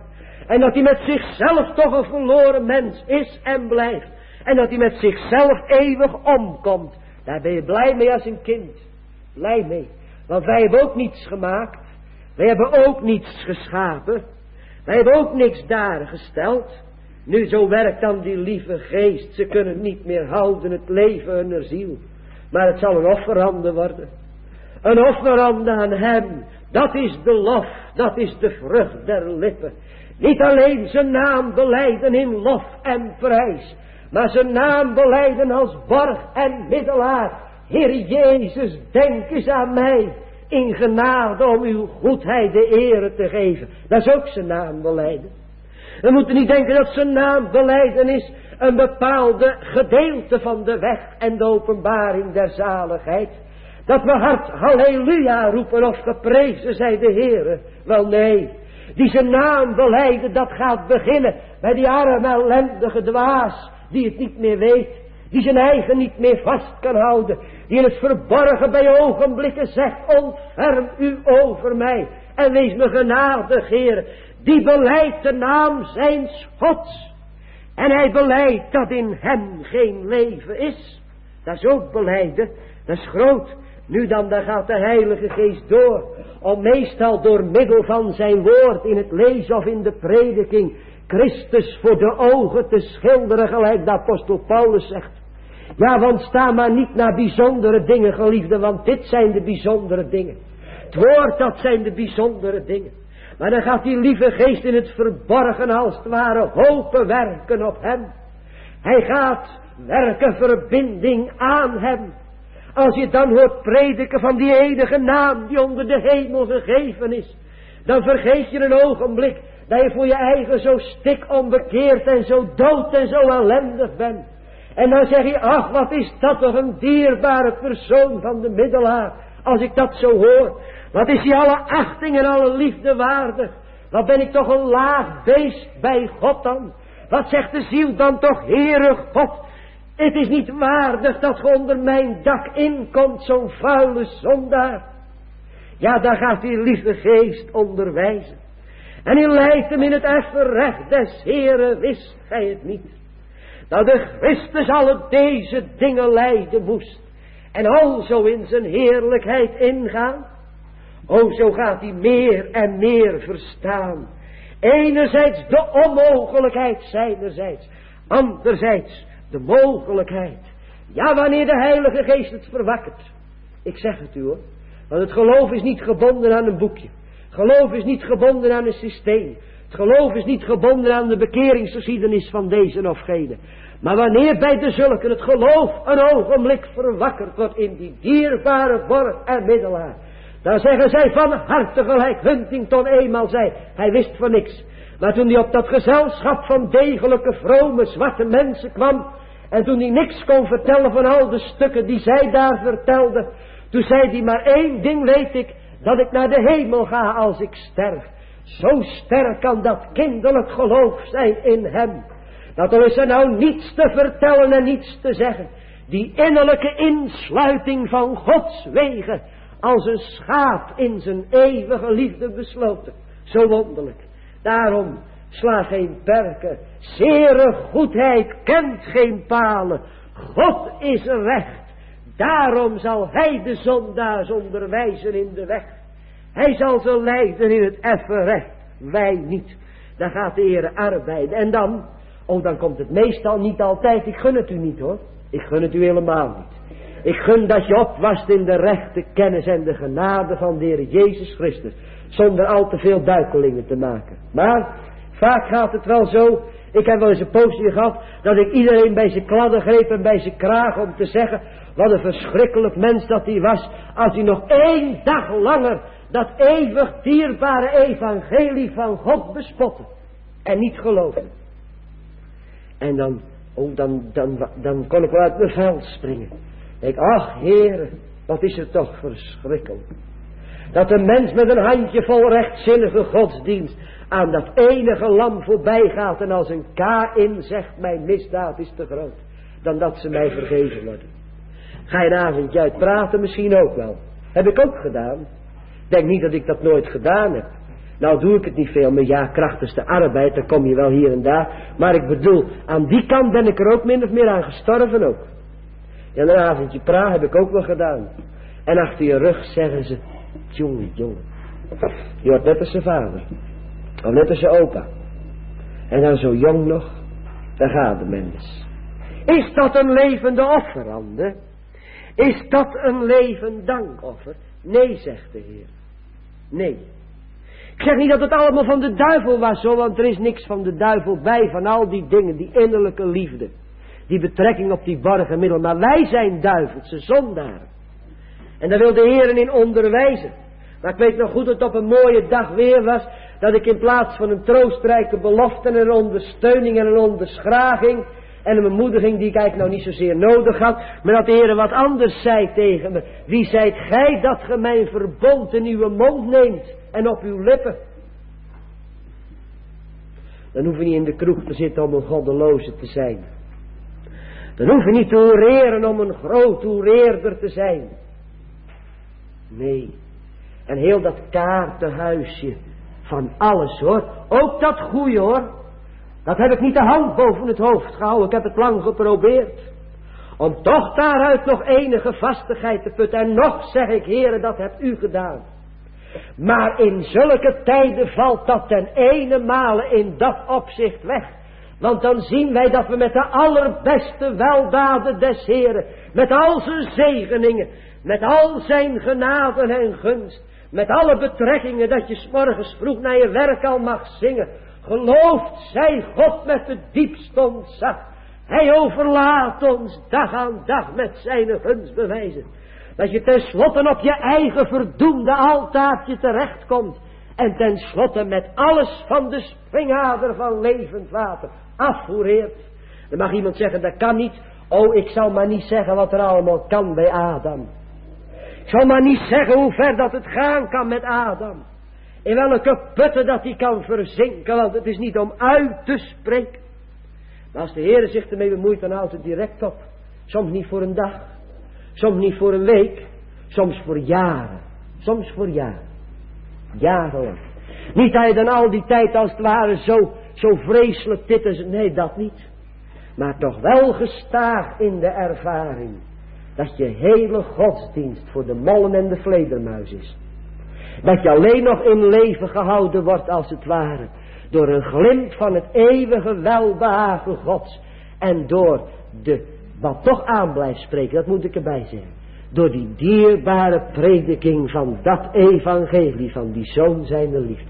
En dat hij met zichzelf toch een verloren mens is en blijft. En dat hij met zichzelf eeuwig omkomt. Daar ben je blij mee als een kind. Blij mee. Want wij hebben ook niets gemaakt. Wij hebben ook niets geschapen. Wij hebben ook niks daar gesteld. Nu zo werkt dan die lieve geest. Ze kunnen niet meer houden het leven hunner ziel. Maar het zal een offerande worden. Een offerande aan hem. Dat is de lof. Dat is de vrucht der lippen. Niet alleen zijn naam belijden in lof en prijs. Maar zijn naam belijden als borg en middelaar. Heer Jezus, denk eens aan mij. In genade om uw goedheid de ere te geven. Dat is ook zijn naam belijden. We moeten niet denken dat zijn naam belijden is een bepaalde gedeelte van de weg en de openbaring der zaligheid. Dat we hard halleluja roepen of geprezen zij de Heere. Wel nee, die zijn naam belijden, dat gaat beginnen bij die arme ellendige dwaas die het niet meer weet. Die zijn eigen niet meer vast kan houden. Die in het verborgen bij ogenblikken zegt, ontferm u over mij en wees me genadig, Heer. Die belijdt de naam zijns Gods. En hij belijdt dat in hem geen leven is. Dat is ook belijden. Dat is groot. Nu dan gaat de Heilige Geest door. Om meestal door middel van zijn woord in het lezen of in de prediking Christus voor de ogen te schilderen, gelijk de apostel Paulus zegt. Ja, want sta maar niet naar bijzondere dingen, geliefden, want dit zijn de bijzondere dingen. Het woord, dat zijn de bijzondere dingen. Maar dan gaat die lieve geest in het verborgen als het ware hopen werken op hem. Hij gaat werken verbinding aan hem. Als je dan hoort prediken van die enige naam die onder de hemel gegeven is, dan vergeet je een ogenblik dat je voor je eigen zo stik onbekeerd en zo dood en zo ellendig bent. En dan zeg je, ach, wat is dat toch een dierbare persoon van de middelaar, als ik dat zo hoor. Wat is die alle achting en alle liefde waardig. Wat ben ik toch een laag beest bij God dan. Wat zegt de ziel dan toch, Heere God. Het is niet waardig dat ge onder mijn dak inkomt, zo'n vuile zondaar. Ja, daar gaat die lieve geest onderwijzen. En hij leidt hem in het effen recht des Heere, wist gij het niet. Dat de Christus alle deze dingen lijden moest. En alzo in zijn heerlijkheid ingaan. O, zo gaat hij meer en meer verstaan. Enerzijds de onmogelijkheid zijnerzijds. Anderzijds de mogelijkheid. Ja, wanneer de Heilige Geest het verwakkert. Ik zeg het u hoor. Want het geloof is niet gebonden aan een boekje. Geloof is niet gebonden aan een systeem. Het geloof is niet gebonden aan de bekeringsgeschiedenis van deze of gene. Maar wanneer bij de zulken het geloof een ogenblik verwakkerd wordt in die dierbare borg en middelaar. Dan zeggen zij van harte gelijk Huntington eenmaal zei. Hij wist van niks. Maar toen hij op dat gezelschap van degelijke vrome zwarte mensen kwam. En toen hij niks kon vertellen van al de stukken die zij daar vertelden. Toen zei hij maar één ding weet ik. Dat ik naar de hemel ga als ik sterf. Zo sterk kan dat kinderlijk geloof zijn in hem. Dat er is er nou niets te vertellen en niets te zeggen. Die innerlijke insluiting van Gods wegen. Als een schaap in zijn eeuwige liefde besloten. Zo wonderlijk. Daarom sla geen perken. Zere goedheid kent geen palen. God is recht. Daarom zal hij de zondaars onderwijzen in de weg. Hij zal ze leiden in het effen recht. Wij niet. Daar gaat de Heere arbeiden. En dan, dan komt het meestal niet altijd. Ik gun het u niet hoor. Ik gun het u helemaal niet. Ik gun dat je opwast in de rechte kennis en de genade van de Heer Jezus Christus. Zonder al te veel duikelingen te maken. Maar vaak gaat het wel zo. Ik heb wel eens een poosje gehad dat ik iedereen bij zijn kladden greep en bij zijn kraag om te zeggen. Wat een verschrikkelijk mens dat hij was. Als hij nog 1 dag langer dat eeuwig dierbare evangelie van God bespotte. En niet geloofde. En dan kon ik wel uit mijn vel springen. Ik, ach Heere, wat is het toch verschrikkelijk. Dat een mens met een handjevol rechtzinnige godsdienst aan dat enige lam voorbij gaat en als een K-in zegt, mijn misdaad is te groot. Dan dat ze mij vergeven worden. Ga je een avondje uitpraten misschien ook wel. Heb ik ook gedaan. Denk niet dat ik dat nooit gedaan heb. Nou doe ik het niet veel meer, ja, krachtigste arbeid, dan kom je wel hier en daar. Maar ik bedoel, aan die kant ben ik er ook min of meer aan gestorven ook. En een avondje praat heb ik ook wel gedaan. En achter je rug zeggen ze, jongen, je wordt net als zijn vader. Of net als zijn opa. En dan zo jong nog, daar gaat de mens. Is dat een levende offerande? Is dat een levend dankoffer? Nee, zegt de Heer. Nee. Ik zeg niet dat het allemaal van de duivel was zo, want er is niks van de duivel bij, van al die dingen, die innerlijke liefde. Die betrekking op die borgenmiddel. Maar wij zijn duivelse zondaren. En daar wil de Heer in onderwijzen. Maar ik weet nog goed dat het op een mooie dag weer was, dat ik in plaats van een troostrijke belofte en een ondersteuning en een onderschraging en een bemoediging die ik eigenlijk nou niet zozeer nodig had, maar dat de Heer wat anders zei tegen me. Wie zijt gij dat ge mijn verbond in uw mond neemt en op uw lippen? Dan hoef je niet in de kroeg te zitten om een goddeloze te zijn. Dan hoef je niet te oreren om een groot oreerder te zijn. Nee. En heel dat kaartenhuisje van alles hoor. Ook dat goeie hoor. Dat heb ik niet de hand boven het hoofd gehouden. Ik heb het lang geprobeerd. Om toch daaruit nog enige vastigheid te putten. En nog zeg ik, heren, dat hebt u gedaan. Maar in zulke tijden valt dat ten ene male in dat opzicht weg. Want dan zien wij dat we met de allerbeste weldaden des Heren, met al zijn zegeningen, met al zijn genaden en gunst, met alle betrekkingen dat je 's morgens vroeg naar je werk al mag zingen. Gelooft zij God met de diepste ontzag. Hij overlaat ons dag aan dag met zijn gunstbewijzen. Dat je tenslotte op je eigen verdoemde altaartje terechtkomt. En tenslotte met alles van de springader van levend water afvoereert. Dan mag iemand zeggen, dat kan niet. Oh, ik zal maar niet zeggen wat er allemaal kan bij Adam. Ik zal maar niet zeggen hoe ver dat het gaan kan met Adam. In welke putten dat hij kan verzinken, want het is niet om uit te spreken. Maar als de Heer zich ermee bemoeit, dan houdt het direct op. Soms niet voor een dag, soms niet voor een week, soms voor jaren. Soms voor jaren. Jarenlang. Niet dat je dan al die tijd als het ware zo vreselijk dit is. Nee, dat niet. Maar toch wel gestaag in de ervaring. Dat je hele godsdienst voor de mollen en de vledermuis is. Dat je alleen nog in leven gehouden wordt als het ware. Door een glimp van het eeuwige welbehagen Gods. En door wat toch aan blijft spreken, dat moet ik erbij zeggen. Door die dierbare prediking van dat evangelie van die Zoon zijner liefde.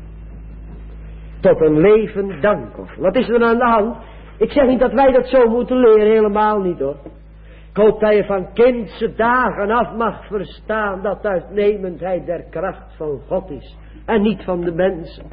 Tot een levend dankoffer. Wat is er aan de hand? Ik zeg niet dat wij dat zo moeten leren, helemaal niet hoor. Ik hoop dat je van kindse dagen af mag verstaan dat uitnemendheid der kracht van God is. En niet van de mensen.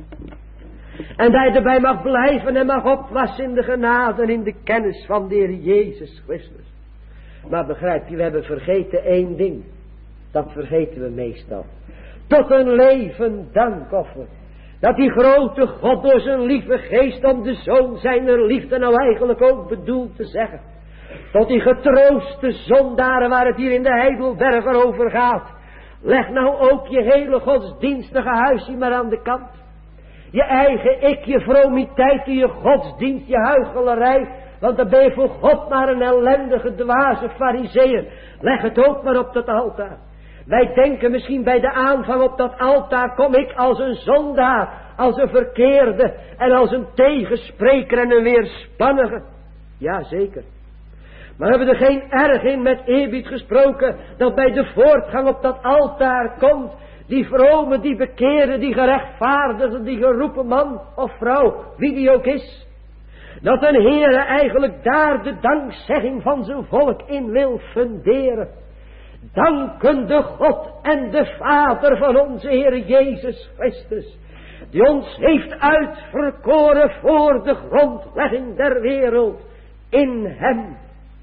En dat je erbij mag blijven en mag opwassen in de genade en in de kennis van de Heer Jezus Christus. Maar begrijp je, we hebben vergeten één ding. Dat vergeten we meestal. Tot een levend dankoffer. Dat die grote God door zijn lieve geest om de Zoon zijner liefde nou eigenlijk ook bedoelt te zeggen. Tot die getrooste zondaren waar het hier in de Heidelberger over gaat. Leg nou ook je hele godsdienstige huisje maar aan de kant. Je eigen ik, je vromiteit, je godsdienst, je huichelarij. Want dan ben je voor God maar een ellendige, dwaze farizeeër. Leg het ook maar op dat altaar. Wij denken misschien bij de aanvang op dat altaar kom ik als een zondaar, als een verkeerde en als een tegenspreker en een weerspannige. Ja, zeker. Maar we hebben er geen erg in met eerbied gesproken dat bij de voortgang op dat altaar komt die vrome, die bekeerde, die gerechtvaardigde, die geroepen man of vrouw, wie die ook is. Dat een Heere eigenlijk daar de dankzegging van zijn volk in wil funderen. Dankende God en de Vader van onze Heer Jezus Christus. Die ons heeft uitverkoren voor de grondlegging der wereld. In hem.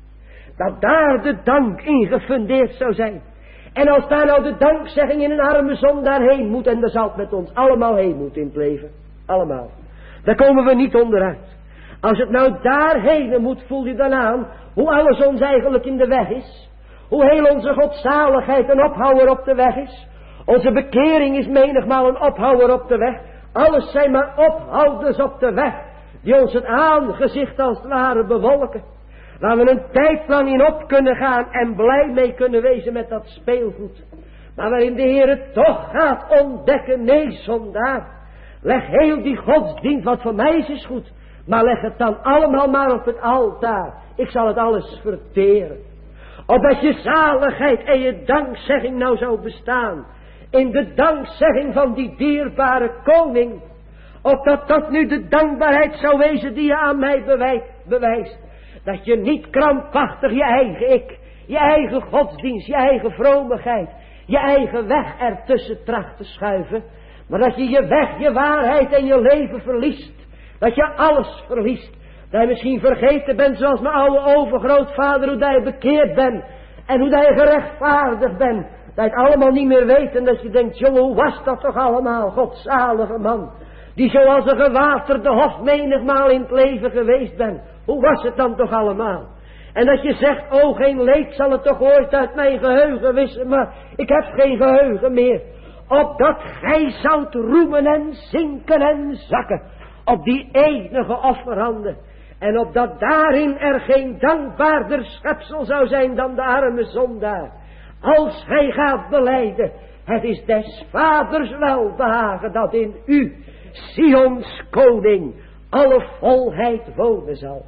Dat daar de dank in gefundeerd zou zijn. En als daar nou de dankzegging in een arme zondaar heen moet. En daar zal het met ons allemaal heen moeten in het leven. Allemaal. Daar komen we niet onderuit. Als het nou daarheen moet, voel je dan aan hoe alles ons eigenlijk in de weg is. Hoe heel onze godzaligheid een ophouwer op de weg is. Onze bekering is menigmaal een ophouwer op de weg. Alles zijn maar ophouders op de weg, die ons het aangezicht als het ware bewolken. Waar we een tijd lang in op kunnen gaan en blij mee kunnen wezen met dat speelgoed. Maar waarin de Heer het toch gaat ontdekken, nee zondaar. Leg heel die godsdienst, wat voor mij is goed. Maar leg het dan allemaal maar op het altaar. Ik zal het alles verteren. Opdat je zaligheid en je dankzegging nou zou bestaan. In de dankzegging van die dierbare koning. Opdat dat nu de dankbaarheid zou wezen die je aan mij bewijst. Dat je niet krampachtig je eigen ik, je eigen godsdienst, je eigen vromigheid, je eigen weg ertussen tracht te schuiven. Maar dat je je weg, je waarheid en je leven verliest. Dat je alles verliest. Dat je misschien vergeten bent zoals mijn oude overgrootvader, hoe dat je bekeerd bent. En hoe dat je gerechtvaardigd bent. Dat je het allemaal niet meer weet en dat je denkt, jongen, hoe was dat toch allemaal, godzalige man. Die zoals een gewaterde hof menigmaal in het leven geweest bent. Hoe was het dan toch allemaal? En dat je zegt, oh geen leed zal het toch ooit uit mijn geheugen wissen, maar ik heb geen geheugen meer. Opdat gij zoudt roemen en zinken en zakken op die enige offerhanden. En opdat daarin er geen dankbaarder schepsel zou zijn dan de arme zondaar. Als hij gaat belijden, het is des vaders welbehagen dat in u, Sions koning, alle volheid wonen zal.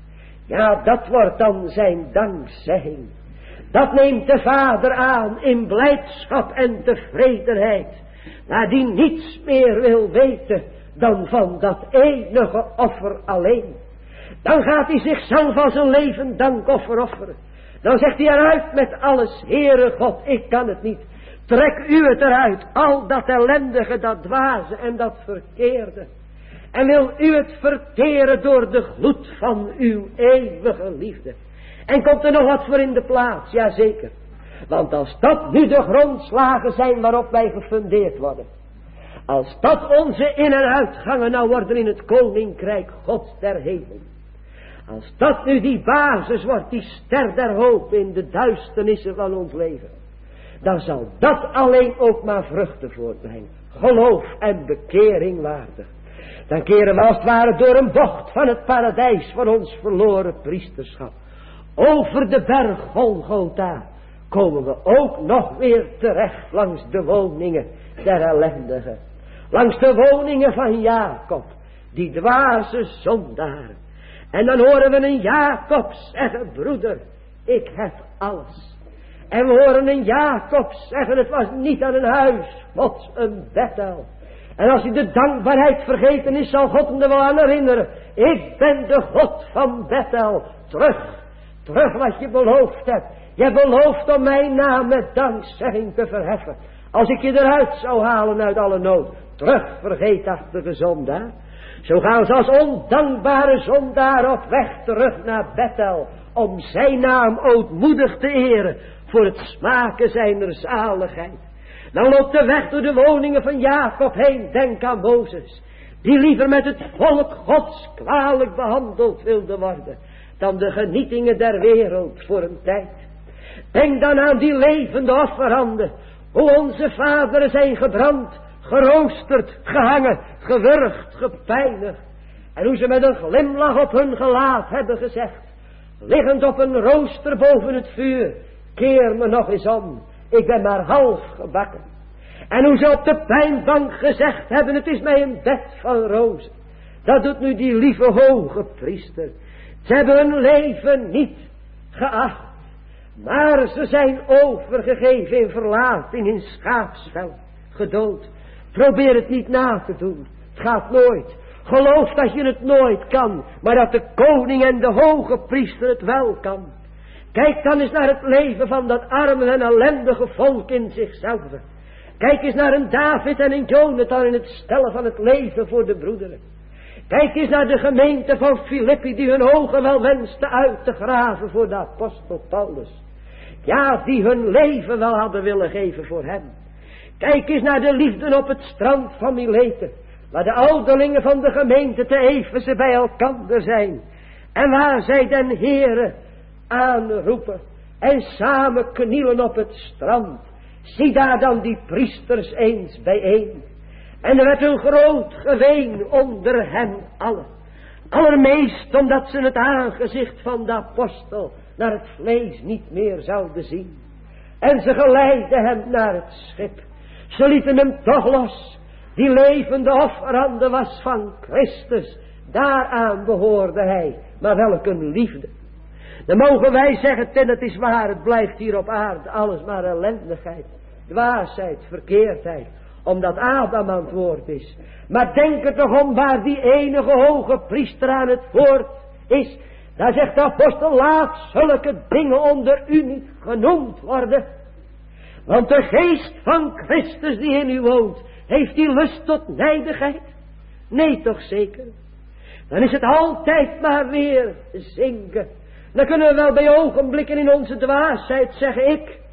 Ja, dat wordt dan zijn dankzegging. Dat neemt de vader aan in blijdschap en tevredenheid. Maar die niets meer wil weten dan van dat enige offer alleen. Dan gaat hij zichzelf als een levend dankoffer offeren. Dan zegt hij eruit met alles, Heere God, ik kan het niet. Trek u het eruit, al dat ellendige, dat dwaze en dat verkeerde. En wil u het verteren door de gloed van uw eeuwige liefde. En komt er nog wat voor in de plaats? Jazeker. Want als dat nu de grondslagen zijn waarop wij gefundeerd worden. Als dat onze in- en uitgangen nou worden in het koninkrijk Gods der hemel. Als dat nu die basis wordt, die ster der hoop in de duisternissen van ons leven. Dan zal dat alleen ook maar vruchten voortbrengen. Geloof en bekering waardig. Dan keren we als het ware door een bocht van het paradijs van ons verloren priesterschap. Over de berg Golgotha komen we ook nog weer terecht langs de woningen der ellendigen. Langs de woningen van Jacob, die dwaze zondaar. En dan horen we een Jacob zeggen, broeder, ik heb alles. En we horen een Jacob zeggen, het was niet aan een huis, Gods een Bethel. En als hij de dankbaarheid vergeten is, zal God hem er wel aan herinneren. Ik ben de God van Bethel. Terug wat je beloofd hebt. Je belooft om mijn naam met dankzegging te verheffen. Als ik je eruit zou halen uit alle nood. Terug, vergeetachtige zondaar. Zo gaan ze als ondankbare zondaar op weg terug naar Bethel. Om zijn naam ootmoedig te eren. Voor het smaken zijner zaligheid. Dan loopt de weg door de woningen van Jacob heen. Denk aan Mozes. Die liever met het volk Gods kwalijk behandeld wilde worden. Dan de genietingen der wereld voor een tijd. Denk dan aan die levende offerhanden. Hoe onze vaderen zijn gebrand, geroosterd, gehangen, gewurgd, gepijnigd. En hoe ze met een glimlach op hun gelaat hebben gezegd. Liggend op een rooster boven het vuur. Keer me nog eens om. Ik ben maar half gebakken. En hoe ze op de pijnbank gezegd hebben. Het is mij een bed van rozen. Dat doet nu die lieve hoge priester. Ze hebben hun leven niet geacht. Maar ze zijn overgegeven in verlating in schaapsvel. Gedood. Probeer het niet na te doen. Het gaat nooit. Geloof dat je het nooit kan. Maar dat de koning en de hoge priester het wel kan. Kijk dan eens naar het leven van dat arme en ellendige volk in zichzelf. Kijk eens naar een David en een Jonathan in het stellen van het leven voor de broederen. Kijk eens naar de gemeente van Filippi die hun ogen wel wenste uit te graven voor de apostel Paulus. Ja, die hun leven wel hadden willen geven voor hem. Kijk eens naar de liefden op het strand van Mileten, waar de ouderlingen van de gemeente te Efeze bij elkander zijn. En waar zij den Heere aanroepen en samen knielen op het strand. Zie daar dan die priesters eens bijeen. En er werd een groot geween onder hen allen. Allermeest omdat ze het aangezicht van de apostel naar het vlees niet meer zouden zien. En ze geleidden hem naar het schip. Ze lieten hem toch los. Die levende offerande was van Christus. Daaraan behoorde hij. Maar welk een liefde. Dan mogen wij zeggen, en het is waar, het blijft hier op aarde alles maar ellendigheid, dwaasheid, verkeerdheid, omdat Adam aan het woord is. Maar denk er toch om waar die enige hoge priester aan het woord is. Daar zegt de apostel, laat zulke dingen onder u niet genoemd worden. Want de geest van Christus die in u woont, heeft die lust tot nijdigheid? Nee, toch zeker. Dan is het altijd maar weer zinken. Dan kunnen we wel bij ogenblikken in onze dwaasheid zeggen,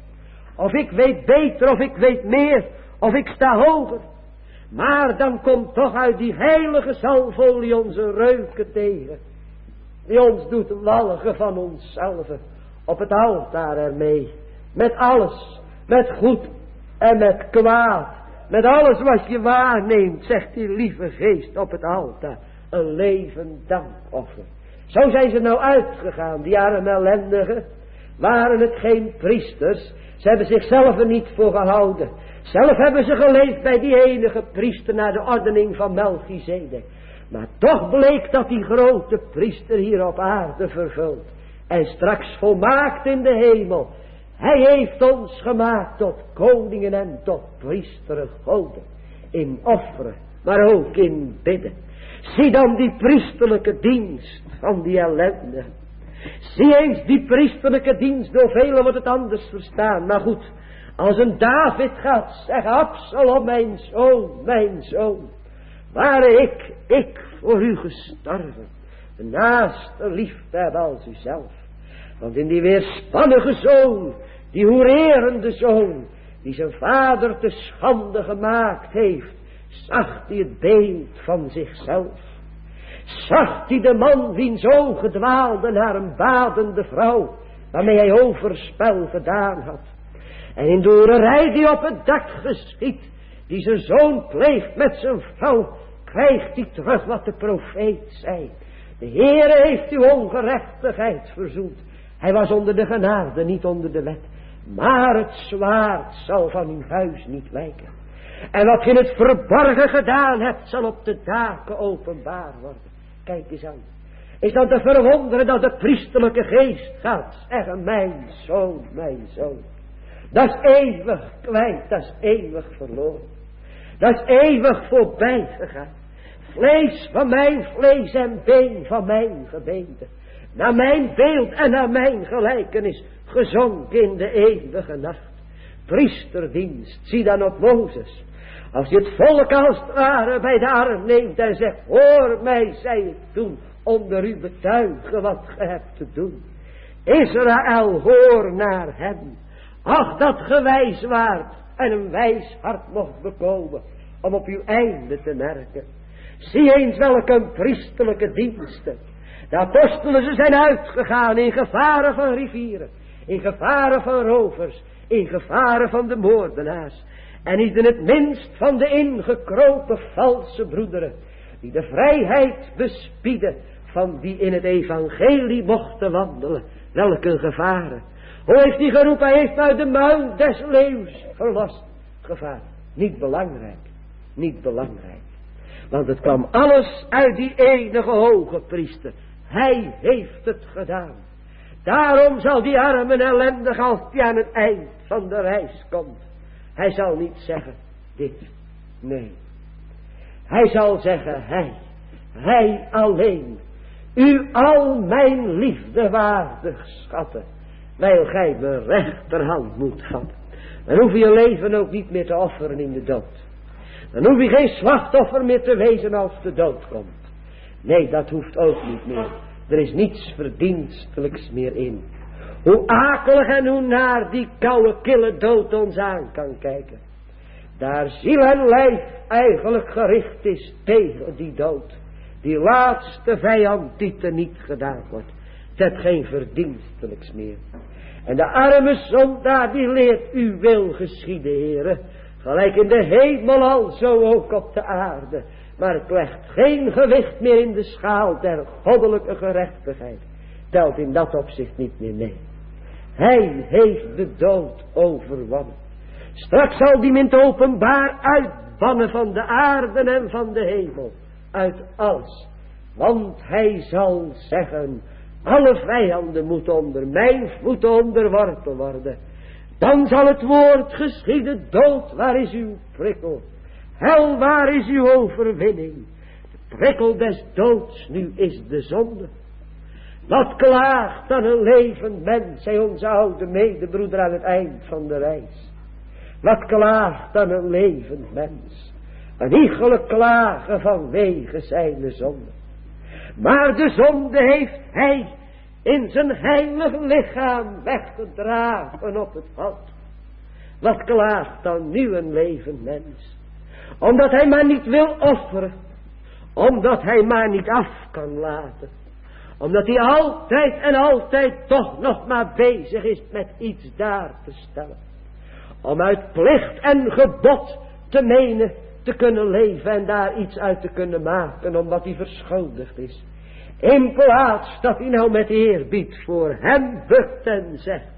of ik weet beter, of ik weet meer, of ik sta hoger. Maar dan komt toch uit die heilige zalfolie onze reuken tegen, die ons doet walgen van onszelf op het altaar ermee. Met alles, met goed en met kwaad, met alles wat je waarneemt, zegt die lieve geest op het altaar. Een levend dankoffer. Zo zijn ze nou uitgegaan, die arme ellendigen. Waren het geen priesters. Ze hebben zichzelf er niet voor gehouden. Zelf hebben ze geleefd bij die enige priester naar de ordening van Melchizedek. Maar toch bleek dat die grote priester hier op aarde vervult. En straks volmaakt in de hemel. Hij heeft ons gemaakt tot koningen en tot priesteren goden. In offeren, maar ook in bidden. Zie dan die priesterlijke dienst van die ellende. Zie eens die priesterlijke dienst, door velen wordt het anders verstaan. Maar goed, als een David gaat zeggen, Absalom, mijn zoon. Ware ik voor u gestorven, de naaste liefde hebben als uzelf. Want in die weerspannige zoon, die hoererende zoon, die zijn vader te schande gemaakt heeft, zag hij het beeld van zichzelf. Zag hij de man wiens ogen dwaalden naar een badende vrouw, waarmee hij overspel gedaan had. En in de hoererij die op het dak geschiet, die zijn zoon pleegt met zijn vrouw, krijgt hij terug wat de profeet zei. De Heere heeft uw ongerechtigheid verzoend. Hij was onder de genade, niet onder de wet. Maar het zwaard zal van uw huis niet wijken. En wat je in het verborgen gedaan hebt, zal op de daken openbaar worden. Kijk eens aan. Is dan te verwonderen dat de priesterlijke geest gaat zeggen, mijn zoon, mijn zoon. Dat is eeuwig kwijt, dat is eeuwig verloren. Dat is eeuwig voorbij gegaan. Vlees van mijn vlees en been van mijn gebeente. Naar mijn beeld en naar mijn gelijkenis, gezonken in de eeuwige nacht. Priesterdienst, zie dan op Mozes. Als je het volk als het ware bij de arm neemt en zegt, hoor mij, zei ik toen, onder u betuigen wat ge hebt te doen. Israël, hoor naar hem. Ach, dat ge wijs waart en een wijs hart mocht bekomen, om op uw einde te merken. Zie eens welke priesterlijke diensten. De apostelen, ze zijn uitgegaan in gevaren van rivieren, in gevaren van rovers, in gevaren van de moordenaars. En niet in het minst van de ingekropen valse broederen, die de vrijheid bespieden van wie in het evangelie mochten wandelen. Welke gevaren. Hoe heeft hij geroepen? Hij heeft uit de muil des leeuws verlost. Gevaar. Niet belangrijk. Niet belangrijk. Want het kwam alles uit die enige hoge priester. Hij heeft het gedaan. Daarom zal die arme ellendige, als hij aan het eind van de reis komt, hij zal niet zeggen dit. Nee. Hij zal zeggen, hij alleen. U al mijn liefde waardig schatten, wijl gij mijn rechterhand moet vatten. Dan hoef je je leven ook niet meer te offeren in de dood. Dan hoef je geen slachtoffer meer te wezen als de dood komt. Nee, dat hoeft ook niet meer. Er is niets verdienstelijks meer in. Hoe akelig en hoe naar die koude kille dood ons aan kan kijken. Daar ziel en lijf eigenlijk gericht is tegen die dood. Die laatste vijand die teniet gedaan wordt. Het heeft geen verdienstelijks meer. En de arme zondaar die leert, uw wil geschieden, Heere. Gelijk in de hemel al, zo ook op de aarde. Maar het legt geen gewicht meer in de schaal der goddelijke gerechtigheid. Telt in dat opzicht niet meer mee. Hij heeft de dood overwonnen. Straks zal die mint openbaar uitbannen van de aarde en van de hemel. Uit alles. Want hij zal zeggen, alle vijanden moeten onder mijn voeten onderworpen worden. Dan zal het woord geschieden, dood, waar is uw prikkel? Hel, waar is uw overwinning? De prikkel des doods nu is de zonde. Wat klaagt dan een levend mens, zei onze oude medebroeder aan het eind van de reis. Wat klaagt dan een levend mens? Een iegelijk klagen vanwege zijn zonde. Maar de zonde heeft hij in zijn heilig lichaam weggedragen op het hout. Wat klaagt dan nu een levend mens? Omdat hij maar niet wil offeren. Omdat hij maar niet af kan laten. Omdat hij altijd en altijd toch nog maar bezig is met iets daar te stellen. Om uit plicht en gebod te menen te kunnen leven en daar iets uit te kunnen maken omdat hij verschuldigd is. In plaats dat hij nou met eerbied voor hem bukt en zegt,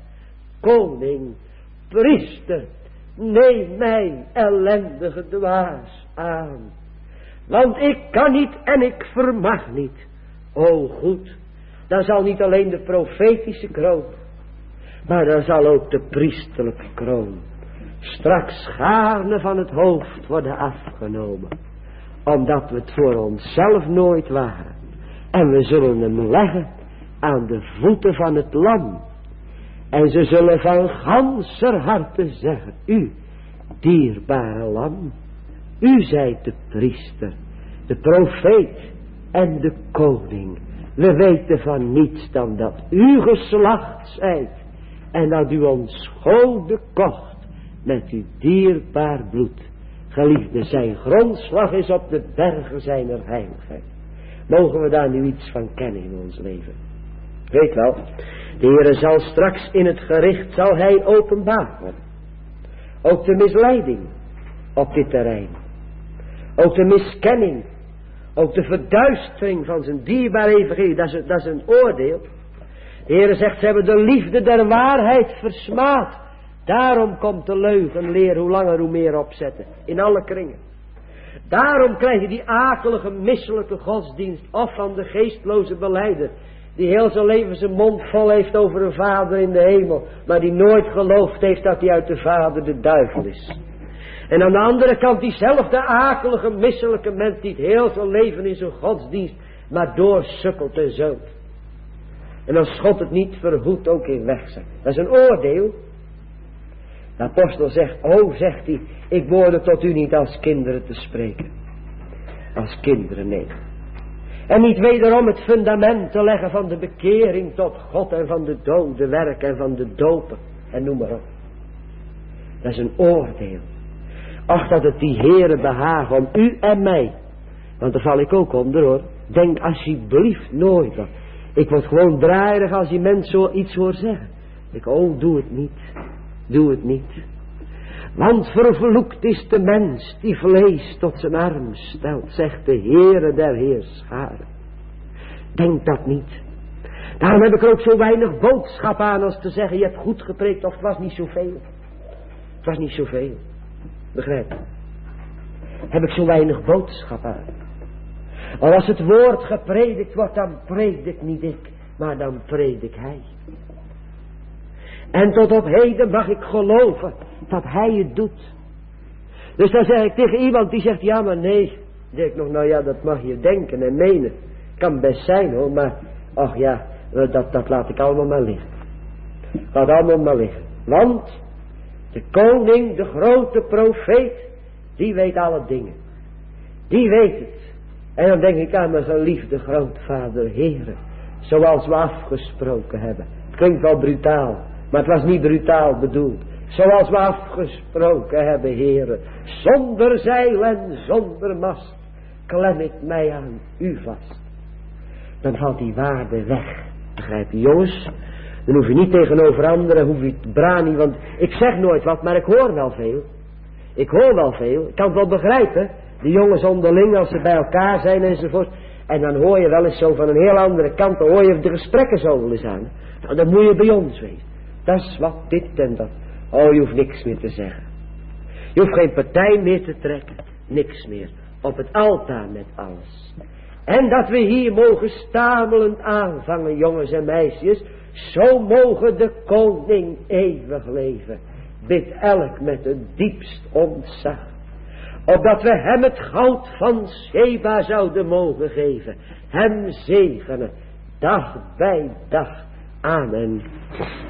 koning, priester, neem mij ellendige dwaas aan. Want ik kan niet en ik vermag niet. O goed, dan zal niet alleen de profetische kroon, maar dan zal ook de priesterlijke kroon straks gaarne van het hoofd worden afgenomen. Omdat we het voor onszelf nooit waren. En we zullen hem leggen aan de voeten van het lam. En ze zullen van ganser harte zeggen, u, dierbare lam, u zijt de priester, de profeet en de koning. We weten van niets dan dat u geslacht zijt en dat u ons goden kocht met uw dierbaar bloed. Geliefde, zijn grondslag is op de bergen zijner heiligheid. Mogen we daar nu iets van kennen in ons leven? Weet wel, de Heere zal straks in het gericht, zal hij openbaar worden. Ook de misleiding op dit terrein. Ook de miskenning. Ook de verduistering van zijn dierbaar evangelie. Dat is een oordeel. De Heere zegt, ze hebben de liefde der waarheid versmaad. Daarom komt de leugenleer hoe langer hoe meer opzetten. In alle kringen. Daarom krijg je die akelige, misselijke godsdienst. Of van de geestloze belijder. Die heel zijn leven zijn mond vol heeft over een vader in de hemel. Maar die nooit geloofd heeft dat hij uit de vader de duivel is. En aan de andere kant diezelfde akelige, misselijke mens. Die het heel zijn leven in zijn godsdienst maar doorsukkelt en zult. En als God het niet verhoedt ook in wegzet. Dat is een oordeel. De apostel zegt, zegt hij, ik behoorde tot u niet als kinderen te spreken. Als kinderen, nee. En niet wederom het fundament te leggen van de bekering tot God en van de dode werk en van de dopen. En noem maar op. Dat is een oordeel. Ach, dat het die Heere behagen om u en mij. Want daar val ik ook onder hoor. Denk alsjeblieft nooit aan. Ik word gewoon draaierig als die mens zoiets hoort zeggen. Ik, doe het niet. Doe het niet. Want vervloekt is de mens die vlees tot zijn arm stelt, zegt de Heere der Heerscharen. Denk dat niet. Daarom heb ik er ook zo weinig boodschap aan als te zeggen, je hebt goed gepreekt of het was niet zoveel. Het was niet zoveel. Begrijp je? Heb ik zo weinig boodschap aan. Maar als het woord gepredikt wordt, dan predik niet ik, maar dan predik hij. En tot op heden mag ik geloven dat hij het doet. Dus dan zeg ik tegen iemand die zegt, ja maar nee. Dan denk ik nog, nou ja, dat mag je denken en menen. Kan best zijn hoor, maar ach ja, dat laat ik allemaal maar liggen. Laat allemaal maar liggen. Want de koning, de grote profeet, die weet alle dingen. Die weet het. En dan denk ik aan mijn geliefde grootvader, Heere, zoals we afgesproken hebben. Het klinkt wel brutaal, maar het was niet brutaal bedoeld. Zoals we afgesproken hebben, Heere, zonder zeil en zonder mast, klem ik mij aan u vast. Dan valt die waarde weg. Begrijp je, jongens? Dan hoef je niet tegenover anderen, hoef je te brani, want ik zeg nooit wat, maar ik hoor wel veel. Ik hoor wel veel, ik kan het wel begrijpen. De jongens onderling als ze bij elkaar zijn enzovoort. En dan hoor je wel eens zo van een heel andere kant, dan hoor je de gesprekken zo wel eens aan. Nou, dan moet je bij ons wezen. Dat is wat dit en dat. Oh, je hoeft niks meer te zeggen. Je hoeft geen partij meer te trekken. Niks meer. Op het altaar met alles. En dat we hier mogen stamelend aanvangen, jongens en meisjes. Zo mogen de koning eeuwig leven. Bid elk met het diepst ontzag. Opdat we hem het goud van Sheba zouden mogen geven. Hem zegenen. Dag bij dag. Amen.